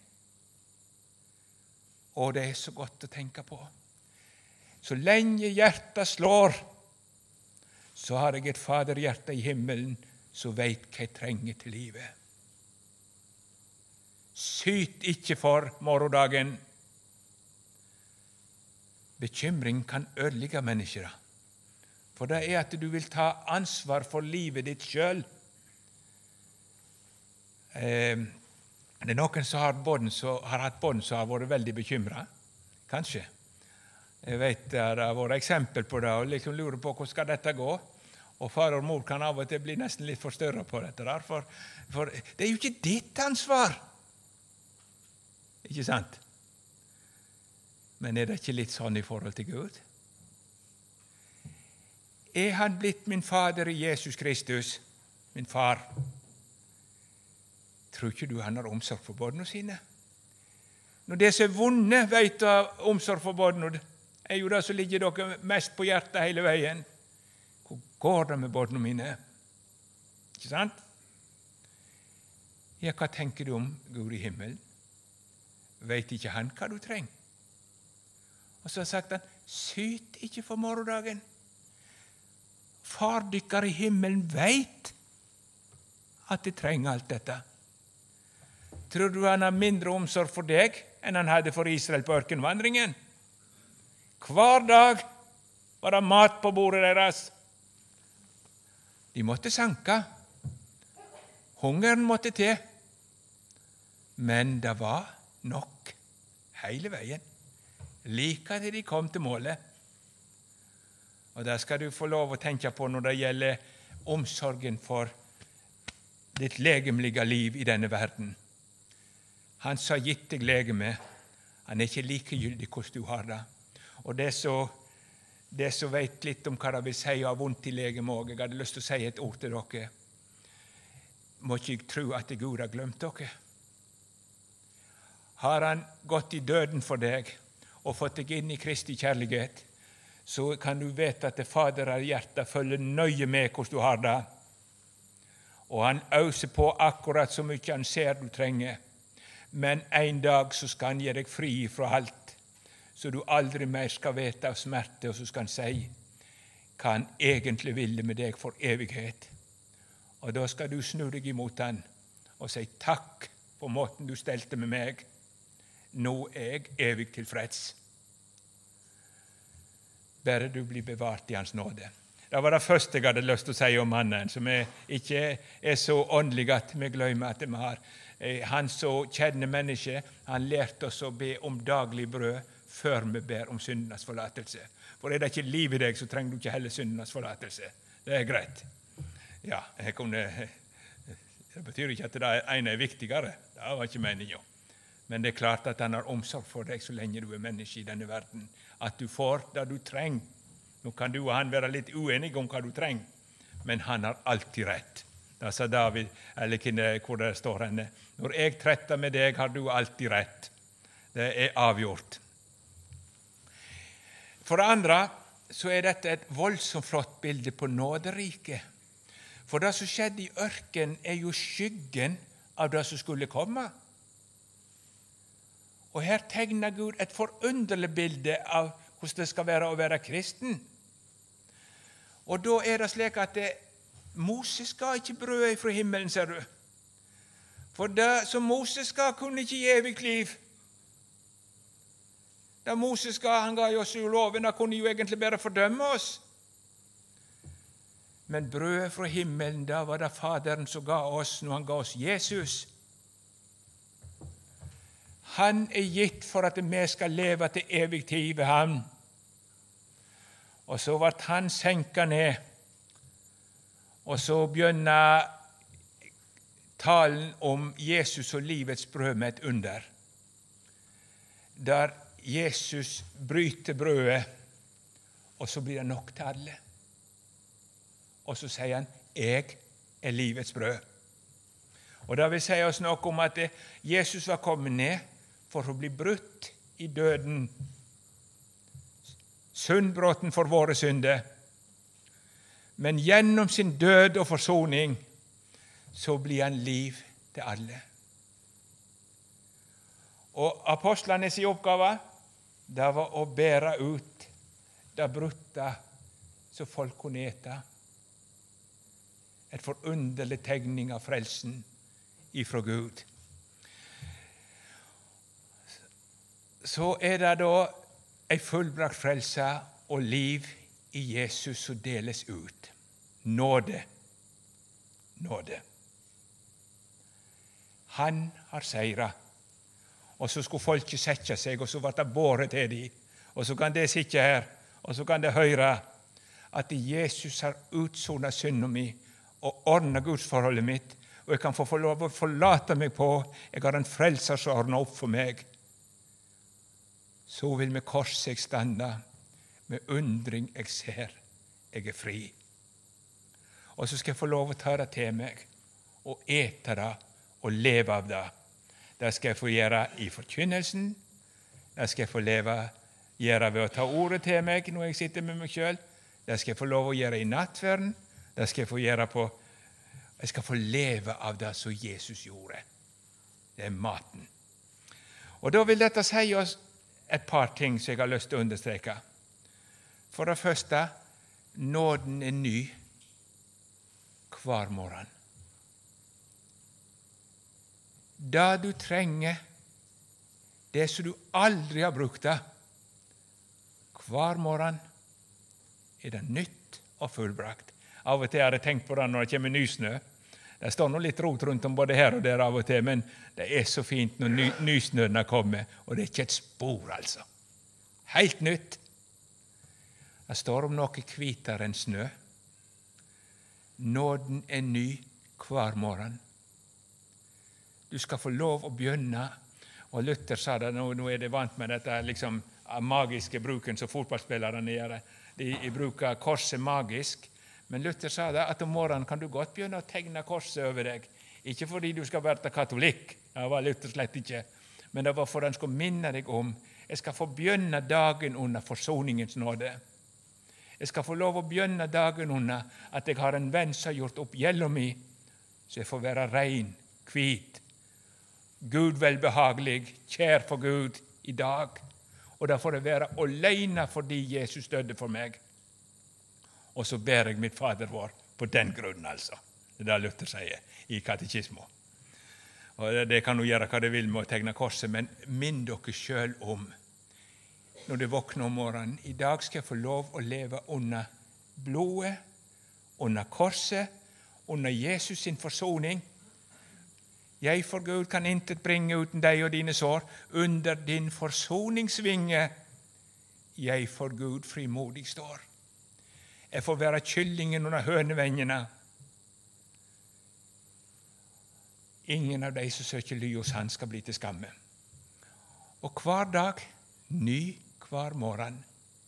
Og det er så godt å tenke på. Så lenge hjertet slår, så har jeg et faderhjerte i himmelen som vet hva jeg trenger til livet. Syt ikke for morgendagen. Bekymring kan ødelegge mennesker. For det er at du vil ta ansvar for livet ditt selv. Eh, det er noen som har, bånd, som har hatt bånd som har vært veldig bekymret. Kanskje. Jeg vet det har vært eksempel på det, og liksom lurer på hvordan skal dette gå. Og far og mor kan av og til bli nesten litt forstørret på dette der, for, for det er jo ikke ditt ansvar. Ikke sant? Men er det ikke litt sånn i forhold til Gud? Er han blitt min fader i Jesus Kristus, min far? Tror ikke du han har omsorg for barna sine? Når det som er vonde, vet du av omsorg for barna, er jo det som ligger dere mest på hjertet hele veien. Hvor går det med barna mine? Ikke sant? Ja, hva tenker du om Gud i himmelen? Vet ikke han hva du trenger? Og så har sagt han, syt ikke for morgendagen. Far dykker i himmelen vet at de trenger alt dette. Tror du han har mindre omsorg for deg enn han hadde for Israel på ørkenvandringen? Hver dag var det mat på bordet deres. De måtte sanke. Hungeren måtte til. Men det var nok hele veien. Like til de kom til målet. Og det skal du få lov å tenke på når det gjelder omsorgen for ditt legemlige liv i denne verden. Han som har gitt deg legeme, han er ikke likegyldig hvordan du har det. Og det som vet litt om hva det vil si å ha vondt i legeme også, jeg hadde lyst til å si et ord til dere. Må ikke tro at Gud har glemt dere. Har han gått i døden for deg og fått deg inn i Kristi kjærlighet, så kan du vite at det Fader av hjertet følger nøye med hvordan du har det. Og han øser på akkurat så mye han ser du trenger. Men en dag så skal han gi deg fri fra alt, så du aldri mer skal vite av smerte, og så skal han si hva han egentlig ville med deg for evighet. Og da skal du snu deg imot han og si takk for måten du stelte med meg. Nå er jeg evig tilfreds. Bare du blir bevart i hans nåde. Det var det første jeg hadde lyst til å si om mannen, som er, ikke er så åndelig at vi glemmer at vi har. Han som kjenner mennesket, han lærte oss å be om daglig brød før vi ber om syndenes forlatelse. For er det ikke liv i deg, så trenger du ikke heller syndenes forlatelse. Det er greit. Ja, jeg kunne, det betyr ikke at det ene er viktigere. Det var ikke meningen. Men det er klart at han har omsorg for deg så lenge du er menneske i denne verden. At du får det du trenger. Nå kan du og han være litt uenige om hva du trenger, men han har alltid rett. Det sa David, eller hvor det står henne. Når jeg tretter med deg, har du alltid rett. Det er avgjort. For det andre så er dette et voldsomt flott bilde på nåderiket. For det som skjedde i ørken er jo skyggen av det som skulle komme. Og her tegner Gud et forunderlig bilde av hvordan det skal være å være kristen. Og da er det slik at det, Moses ga ikke brød fra himmelen, ser du. For det som Moses ga, kunne ikke gi evig liv. Det Moses ga, han ga oss jo loven, det kunne jo egentlig bare fordømme oss. Men brød fra himmelen, da var det Faderen som ga oss når han ga oss Jesus. Han er gitt for at vi skal leve til evig tid ved ham. Og så ble han senket ned, og så begynner talen om Jesus og livets brød med et under. Der Jesus bryter brødet og så blir det nok til alle. Og så sier han, jeg er livets brød. Og det vil si oss noe om at Jesus var kommet ned for å bli brutt i døden, syndbrotten for våre synder. Men gjennom sin død og forsoning så blir han liv til alle. Og apostlenes oppgave, det var å bære ut det brutta så folk kunne ete. Et forunderlig tegning av frelsen ifra Gud. Så er det da ei fullbrakt frelse og liv i Jesus som deles ut. Nåde. Nåde. Han har seiret. Og så skulle folket sette seg, og så ble det båret til dem. Og så kan de sitte her, og så kan de høre at Jesus har utsonet synden min og ordnet gudsforholdet mitt, og jeg kan få lov å forlate meg på, jeg har en frelser som ordner opp for meg. Så vil med korset jeg stande, med undring jeg ser, jeg er fri. Og så skal jeg få lov å ta det til meg, og ete det, og leve av det. Det skal jeg få gjøre i forkynnelsen, det skal jeg få leve, gjøre ved å ta ordet til meg når jeg sitter med meg selv, det skal jeg få lov å gjøre i nattverden, det skal jeg få gjøre på, jeg skal få leve av det som Jesus gjorde. Det er maten. Og da vil dette si oss et par ting som jeg har lyst til å understreke. For det første, nåden er ny hver morgen. Det du trenger, det som du aldri har brukt det, hver morgen er det nytt og fullbrakt. Av og til har jeg tenkt på det når det kommer nysnø. Det står noe litt rot rundt om både her og der av og til, men det er så fint når ny, nysnøene kommer, og det er ikke et spor, altså. Helt nytt. Det står om noe hvitere enn snø. Nåden er ny hver morgen. Du skal få lov å begynne, og Luther sa det, nå, nå er det vant med dette liksom, magiske bruken som fotballspillerne gjør. De bruker korset magisk, men Luther sa det at om morgenen kan du godt begynne å tegne korset over deg. Ikke fordi du skal være katolikk, det var Luther slett ikke, men det var for at han skulle minne deg om, jeg skal få begynne dagen under forsoningens nåde. Jeg skal få lov å begynne dagen under at jeg har en venn som har gjort opp gjelden min, så jeg får være rein, hvit, Gud velbehagelig, kjær for Gud i dag. Og da får jeg være alene fordi Jesus døde for meg. Og så ber jeg mitt Fader vår på den grunnen, altså. Det er det Luther sier i katekismo. Og det, det kan du gjøre hva du vil med å tegne korset, men minn dere selv om, når du våkner om morgenen, i dag skal jeg få lov å leve under blodet, under korset, under Jesus sin forsoning. Jeg for Gud kan intet bringe uten deg og dine sår. Under din forsoningsvinge, jeg for Gud frimodig står. Jeg får være kyllingen under hønevengene. Ingen av de som søker ly hos han skal bli til skamme. Og hver dag, ny hver morgen.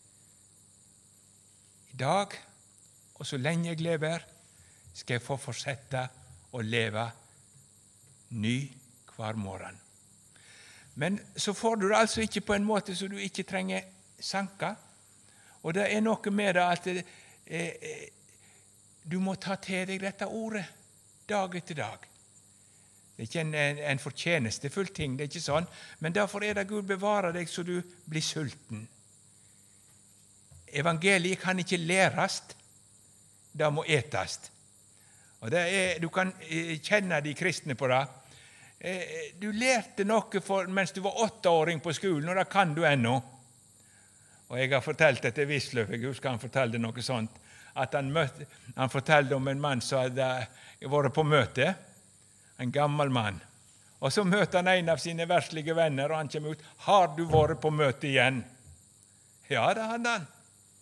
I dag, og så lenge jeg lever, skal jeg få fortsette å leve ny hver morgen. Men så får du det altså ikke på en måte så du ikke trenger sanka. Og det er noe med det at eh, du må ta til deg dette ordet dag etter dag. Det er ikke en, en, en fortjenestefull ting, det er ikke sånn, men derfor er det Gud bevarer deg så du blir sulten. Evangeliet kan ikke læres, det må etast. Og det er, du kan kjenne de kristne på det. Du lærte noe for, mens du var åtteåring på skolen, og det kan du ennå. Og jeg har fortalt det til Wisløff, jeg husker han fortalte noe sånt, at han, møtte, han fortalte om en mann som hadde vært på møte, en gammel mann. Og så møtte han en av sine verslige venner, og han kommer ut, har du vært på møte igjen? Ja, det hadde han.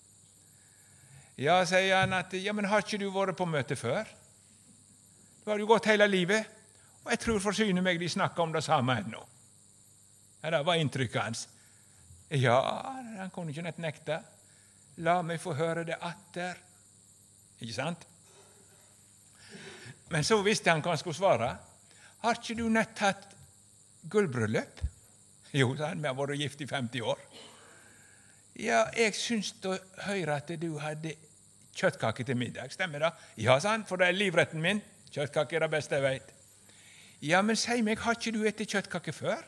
Ja, sier han, at, ja, men har ikke du vært på møte før? Du har jo gått hele livet, og jeg tror forsyner meg de snakker om det samme ennå. Ja, det var inntrykket hans. Ja, han kunne ikke nett nekte. La meg få høre det atter. Ikke sant? Men så visste han hva han skulle svare. Har ikke du nett hatt gullbryllup? Jo, sa han, vi har vært gift i femti år. Ja, jeg syns å høre at du hadde kjøttkake til middag. Stemmer det? Ja, sa han, for det er livretten min. Kjøttkake er det beste jeg vet. Ja, men si meg, har ikke du etter kjøttkake før?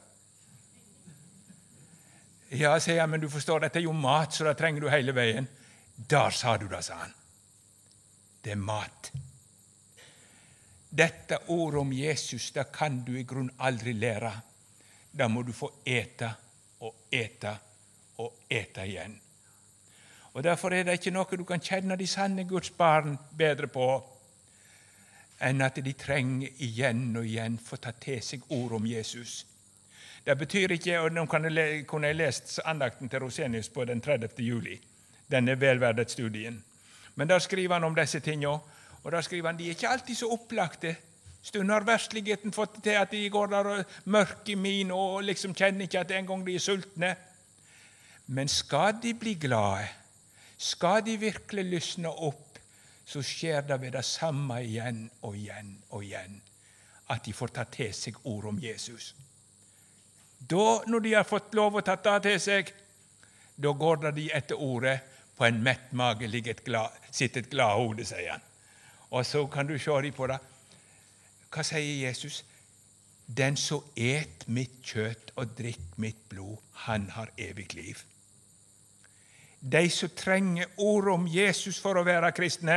Ja, sier jeg, men du forstår, dette er jo mat, så da trenger du hele veien. Der sa du det, sa han. Det er mat. Dette ordet om Jesus, det kan du i grunn aldri lære. Da må du få ete og ete og ete igjen. Og derfor er det ikke noe du kan kjenne de sanne Guds barn bedre på, enn at de trenger igjen og igjen få ta til seg ord om Jesus. Det betyr ikke, og nå kunne jeg lest andakten til Rosenius på den tredivte juli, denne velverdet studien. Men der skriver han om disse tingene, og der skriver han, de er ikke alltid så opplagte. Stund har verstligheten fått til at de går der og mørk i min, og liksom kjenner ikke at en gang de er sultne. Men skal de bli glade, skal de virkelig lysne opp, så skjer det ved det samme igjen og igjen og igjen, at de får ta til seg ord om Jesus. Da, når de har fått lov å ta det til seg, da går det de etter ordet, på en mett mage ligger et glad, sitter et glad hode, sier han. Og så kan du se de på det. Hva sier Jesus? Den som et mitt kjøtt og drikk mitt blod, han har evig liv. De som trenger ord om Jesus for å være kristne,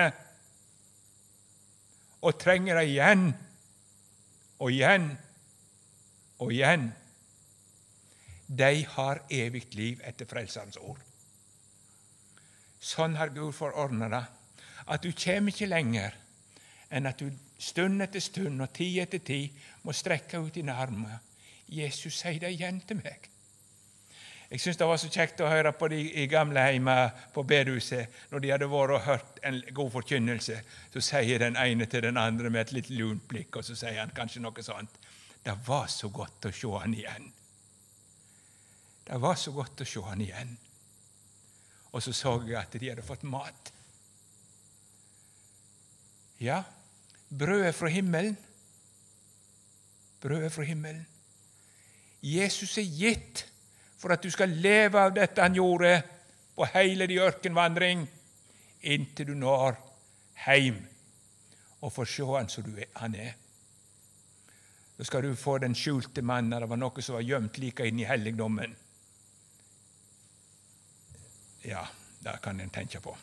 og trenger det igjen, og igjen, og igjen, de har evig liv etter frelsens ord. Sånn har Gud forordnet det, at du kommer ikke lenger enn at du stund etter stund og tid etter tid må strekke ut dine armer. Jesus sier det igjen til meg. Jeg synes det var så kjekt å høre på de i gamle heimer på bedehuset, når de hadde vært og hørt en god forkynnelse, så sier den ene til den andre med et litt lunt blikk, og så sier han kanskje noe sånt. Det var så godt å se han igjen. Det var så godt å se han igjen. Og så så jeg at de hadde fått mat. Ja, brødet fra himmelen. Brødet fra himmelen. Jesus er gitt for at du skal leve av dette han gjorde på hele din ørkenvandring, inntil du når heim og får se han som du er, han er. Da skal du få den skjulte mannen, det var noe som var gjemt like inn i helligdommen. Ja, det kan en tenke på.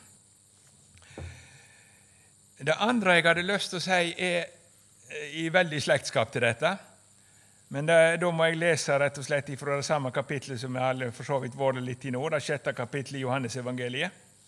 Det andre jeg hadde lyst til å si er i veldig slektskap til dette, men det, da må jeg lese rett og slett fra det samme kapitlet som jeg alle for så vidt vært litt i nå, det sjette kapitlet i Johannes evangeliet.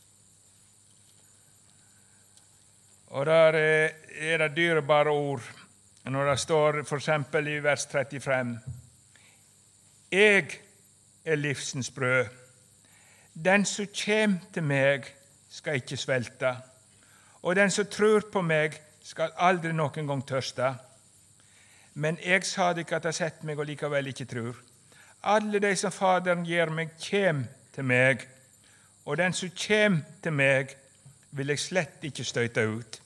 Og der er det dyrebare ord, når det står for eksempel i vers trettifem, «Jeg er livsens brød. Den som kjem til meg skal ikke svelte, og den som tror på meg skal aldri noen gang tørste. Men jeg sa dere at har sett meg og likevel ikke tror. Alle de som Faderen gir meg, kjem til meg, og den som kjem til meg vil jeg slett ikke støyte ut.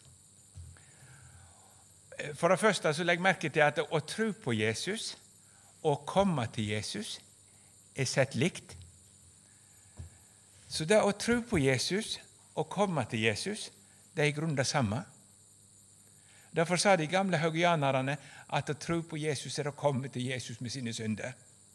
For det første så legg merke til at å tro på Jesus og komme til Jesus er sett likt. Så det å tro på Jesus og komme til Jesus, det er i grunnen det samme. Derfor sa de gamle haugianerne at å tro på Jesus er å komme til Jesus med sine synder.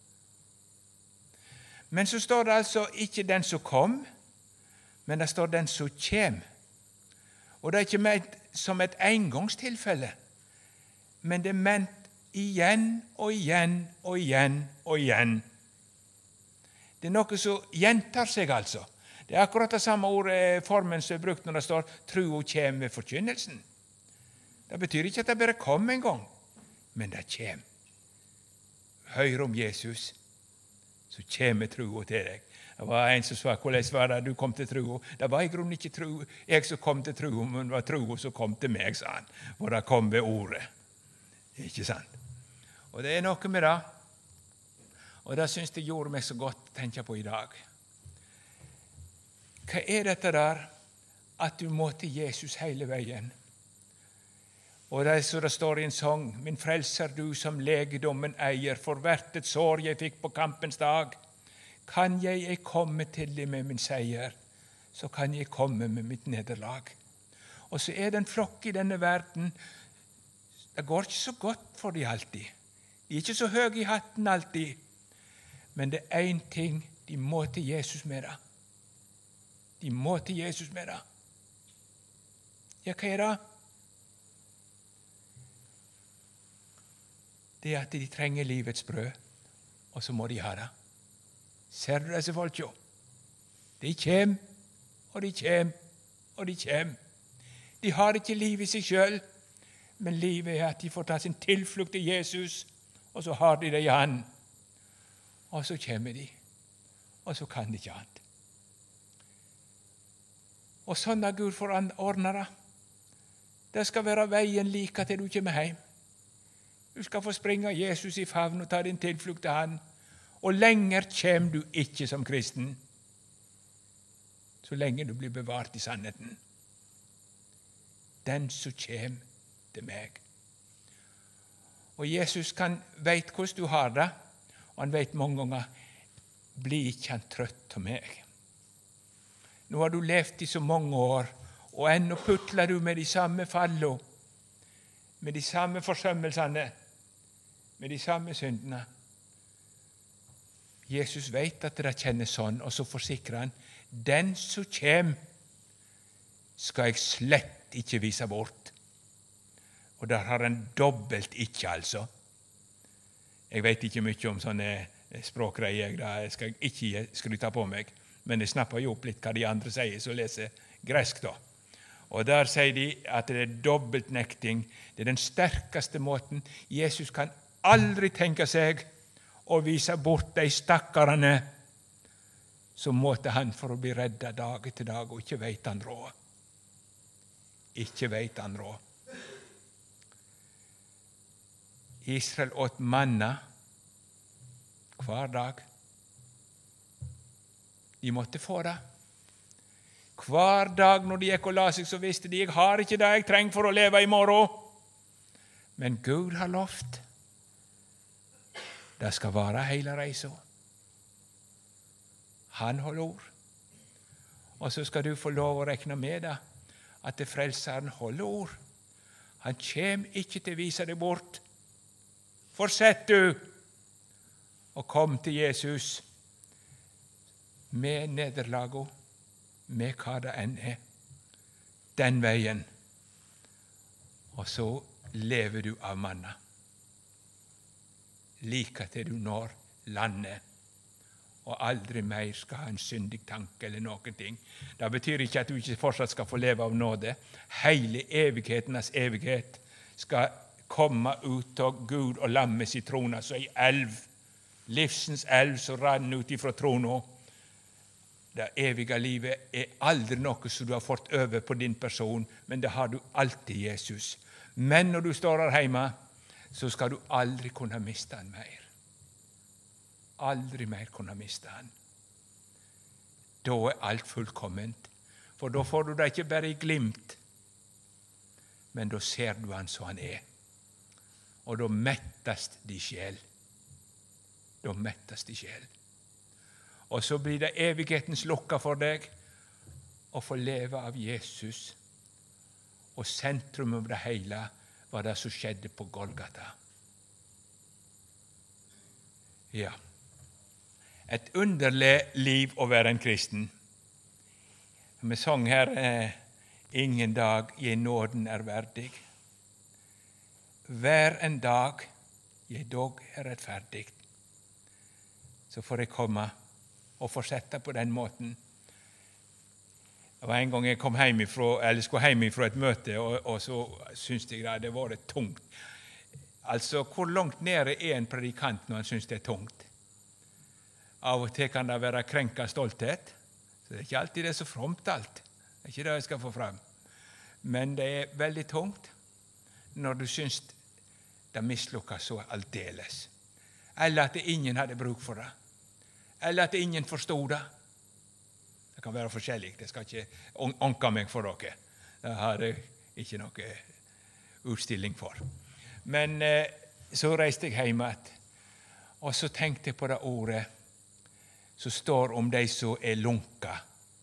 Men så står det altså ikke den som kom, men det står den som kjem. Og det er ikke ment som et engangstilfelle, men det er ment igjen og igjen og igjen og igjen. Det er noe som gjentar seg altså. Det er akkurat det samme ordet, formen som er brukt når det står «tro og kjem ved forkynnelsen». Det betyr ikke at det bare kom en gang, men det kjem. Hør om Jesus, så kommer troa til deg. Det var en som sa, hvordan var det du kom til troa? Det var i grunnen ikke tro, jeg som kom til troa, men det var troa som kom til meg, sa han. Og det kom ved ordet. Ikke sant? Og det er noe med det. Og det synes jeg gjorde meg så godt å tenke på i dag. Hva er dette der? At du må til Jesus hele veien. Og det er så det står i en sang, min frelser du som legedommen eier, for hvert et sår jeg fikk på kampens dag. Kan jeg ei komme til deg med min seier, så kan jeg komme med mitt nederlag. Og så er det en flokk i denne verden, det går ikke så godt for de alltid. De er ikke så høye i hatten alltid. Men det er en ting, de må til Jesus med det. De må til Jesus med det. Ja, hva er det? Det er at de trenger livets brød, og så må de ha det. Ser du disse folka? De kjem, og de kjem, og de kjem. De har ikke liv i seg selv, men livet er at de får ta sin tilflukt til Jesus, og så har de det i han. Og så kommer de, og så kan de ikke annet. Og sånn har Gud forordnet det. Det skal være veien like til du kommer hjem. Du skal få springe Jesus i favn og ta din tilflukt til han. Og lenger kommer du ikke som kristen, så lenge du blir bevart i sannheten. Den som kommer til meg. Og Jesus kan vet hvordan du har det, og han vet mange ganger, blir ikke han trøtt av meg. Nå har du levd i så mange år, og ennå putler du med de samme fallene, med de samme forsømmelsene, med de samme syndene. Jesus vet at det kjennes sånn, og så forsikrer han, den som kommer, skal jeg slett ikke vise bort. Og der har han dobbelt ikke, altså. Jeg vet ikke mye om sånne språkgreier, det skal jeg ikke skryte på meg, men jeg snapper jo opp litt hva de andre sier, så leser gresk da. Og der sier de at det er dobbeltnekting. Det er den sterkeste måten. Jesus kan aldri tenke seg å vise bort de stakkarene som måtte han for å bli reddet dag etter dag, og ikke vet han råd. Ikke vet han råd. Israel åt manna hver dag. De måtte få det. Hver dag når de gikk og la seg, så visste de, jeg har ikke det jeg trenger for å leve i morgen. Men Gud har lovt. Det skal være hele reisen. Han holder ord. Og så skal du få lov å rekne med det, at det frelseren holder ord. Han kommer ikke til å vise deg bort. Fortsett du, og kom til Jesus med nederlaget, med hva det enn er, den veien. Og så lever du av manna. Like til du når landet, og aldri mer skal ha en syndig tanke eller noen ting. Det betyr ikke at du ikke fortsatt skal få leve av nåde. Hele evighetens evighet skal komme ut av Gud og lammet sin trone, så ei elv, livsens elv som rann ut ifra trona. Det evige livet er aldri noe som du har fått over på din person, men det har du alltid, Jesus. Men når du står her hjemme, så skal du aldri kunne miste han mer. Aldri mer kunne miste han. Da er alt fullkomment, for da får du det ikke bare i glimt, men da ser du han som han er. Og da mettast de sjel. Da mettast de sjel. Og så blir det evighetens lukka for deg å få leve av Jesus. Og sentrum av det hele var det som skjedde på Golgata. Ja. Et underlig liv å være en kristen. Vi sang her eh, ingen dag jeg nåden er verdig. Hver en dag jeg dog er rettferdig. Så får jeg komme og fortsette på den måten. Det var en gang jeg kom hjem ifra, eller skulle hjem ifra et møte, og, og så syntes jeg det, det var tungt. Altså, hvor langt nede er en predikant når han synes det er tungt? Av og til kan det være krenka stolthet, så det er ikke alltid det er så fromt alt. Det er ikke det jeg skal få frem. Men det er veldig tungt når du synes det mislukkes så aldeles. Eller at ingen hadde bruk for det. Eller at ingen forstod det. Det kan være forskjellig. Jeg skal ikke anke meg for dere. Det har jeg ikke noe utstilling for. Men eh, så reiste jeg hjem igjen, og så tenkte jeg på det ordet som står om de som er lunka.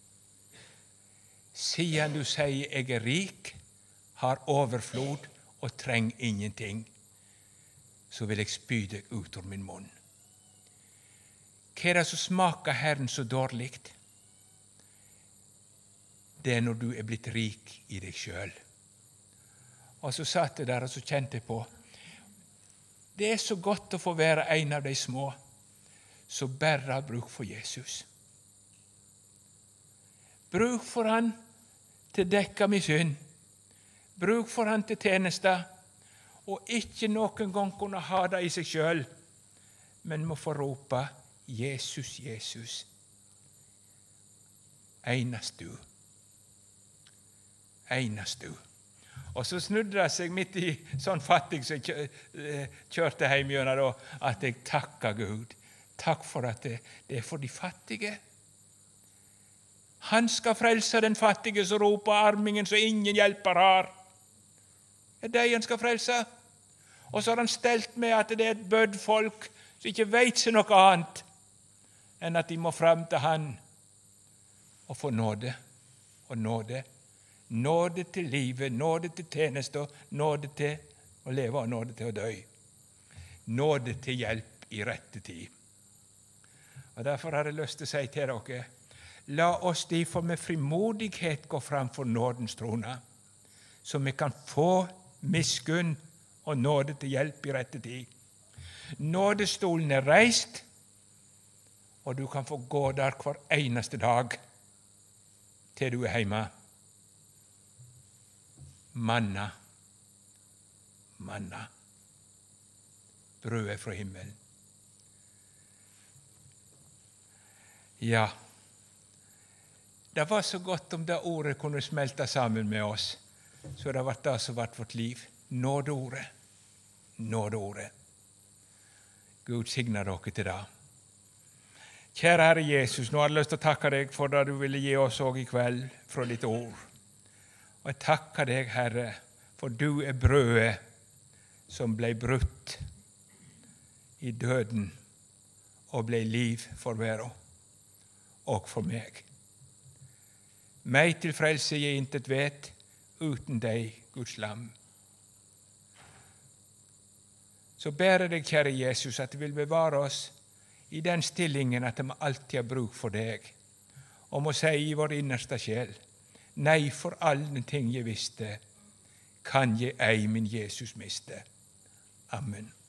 Siden du sier jeg er rik, har overflod og trenger ingenting, så vil jeg spy deg ut av min munn. Hva er det som smaker Herren så dårlig? Det er når du er blitt rik i deg selv. Og så satt jeg der og så kjente jeg på, det er så godt å få være en av de små som bare har bruk for Jesus. Bruk for han til dekka min synd. Bruk for han til tjeneste, og ikke noen gang kunne ha det i seg selv, men må få rope Jesus, Jesus. Enast du. Enast du. Og så snudde det seg midt i sånn fattig som jeg kjørte hjem gjennom da, at jeg takker Gud. Takk for at det, det er for de fattige. Han skal frelse den fattige som roper armingen så ingen hjelper har. Det er det han skal frelse. Og så har han stelt med at det er et bøddfolk som ikke vet seg noe annet enn at de må frem til han og få nåde og nåde. Nåde til livet, nåde til tjeneste, nåde til å leve og nåde til å dø. Nåde til hjelp i rette tid. Og derfor har jeg lyst til å si til dere, la oss derfor med frimodighet gå fram for nådens trone, så vi kan få miskunn og nåde til hjelp i rette tid. Nådestolen er reist, og du kan få gå der hver eneste dag til du er hjemme. Manna, manna, brødet fra himmelen. Ja, det var så godt om det ordet kunne smelte sammen med oss, så det var det som ble vårt liv. Nådeordet, nådeordet. Gud signe dere til det. Kjære Herre Jesus, nå har jeg lyst til å takke deg for det du ville gi oss også i kveld fra ditt ord. Og jeg takker deg, Herre, for du er brødet som ble brutt i døden og ble liv for verden og for meg. Meg til frelse jeg intet vet, uten deg, Guds lam. Så ber jeg deg, kjære Jesus, at du vil bevare oss i den stillingen at vi alltid har bruk for deg, og må si i vår innerste sjel, nei, for alle ting jeg visste, kan jeg ei min Jesus miste. Amen.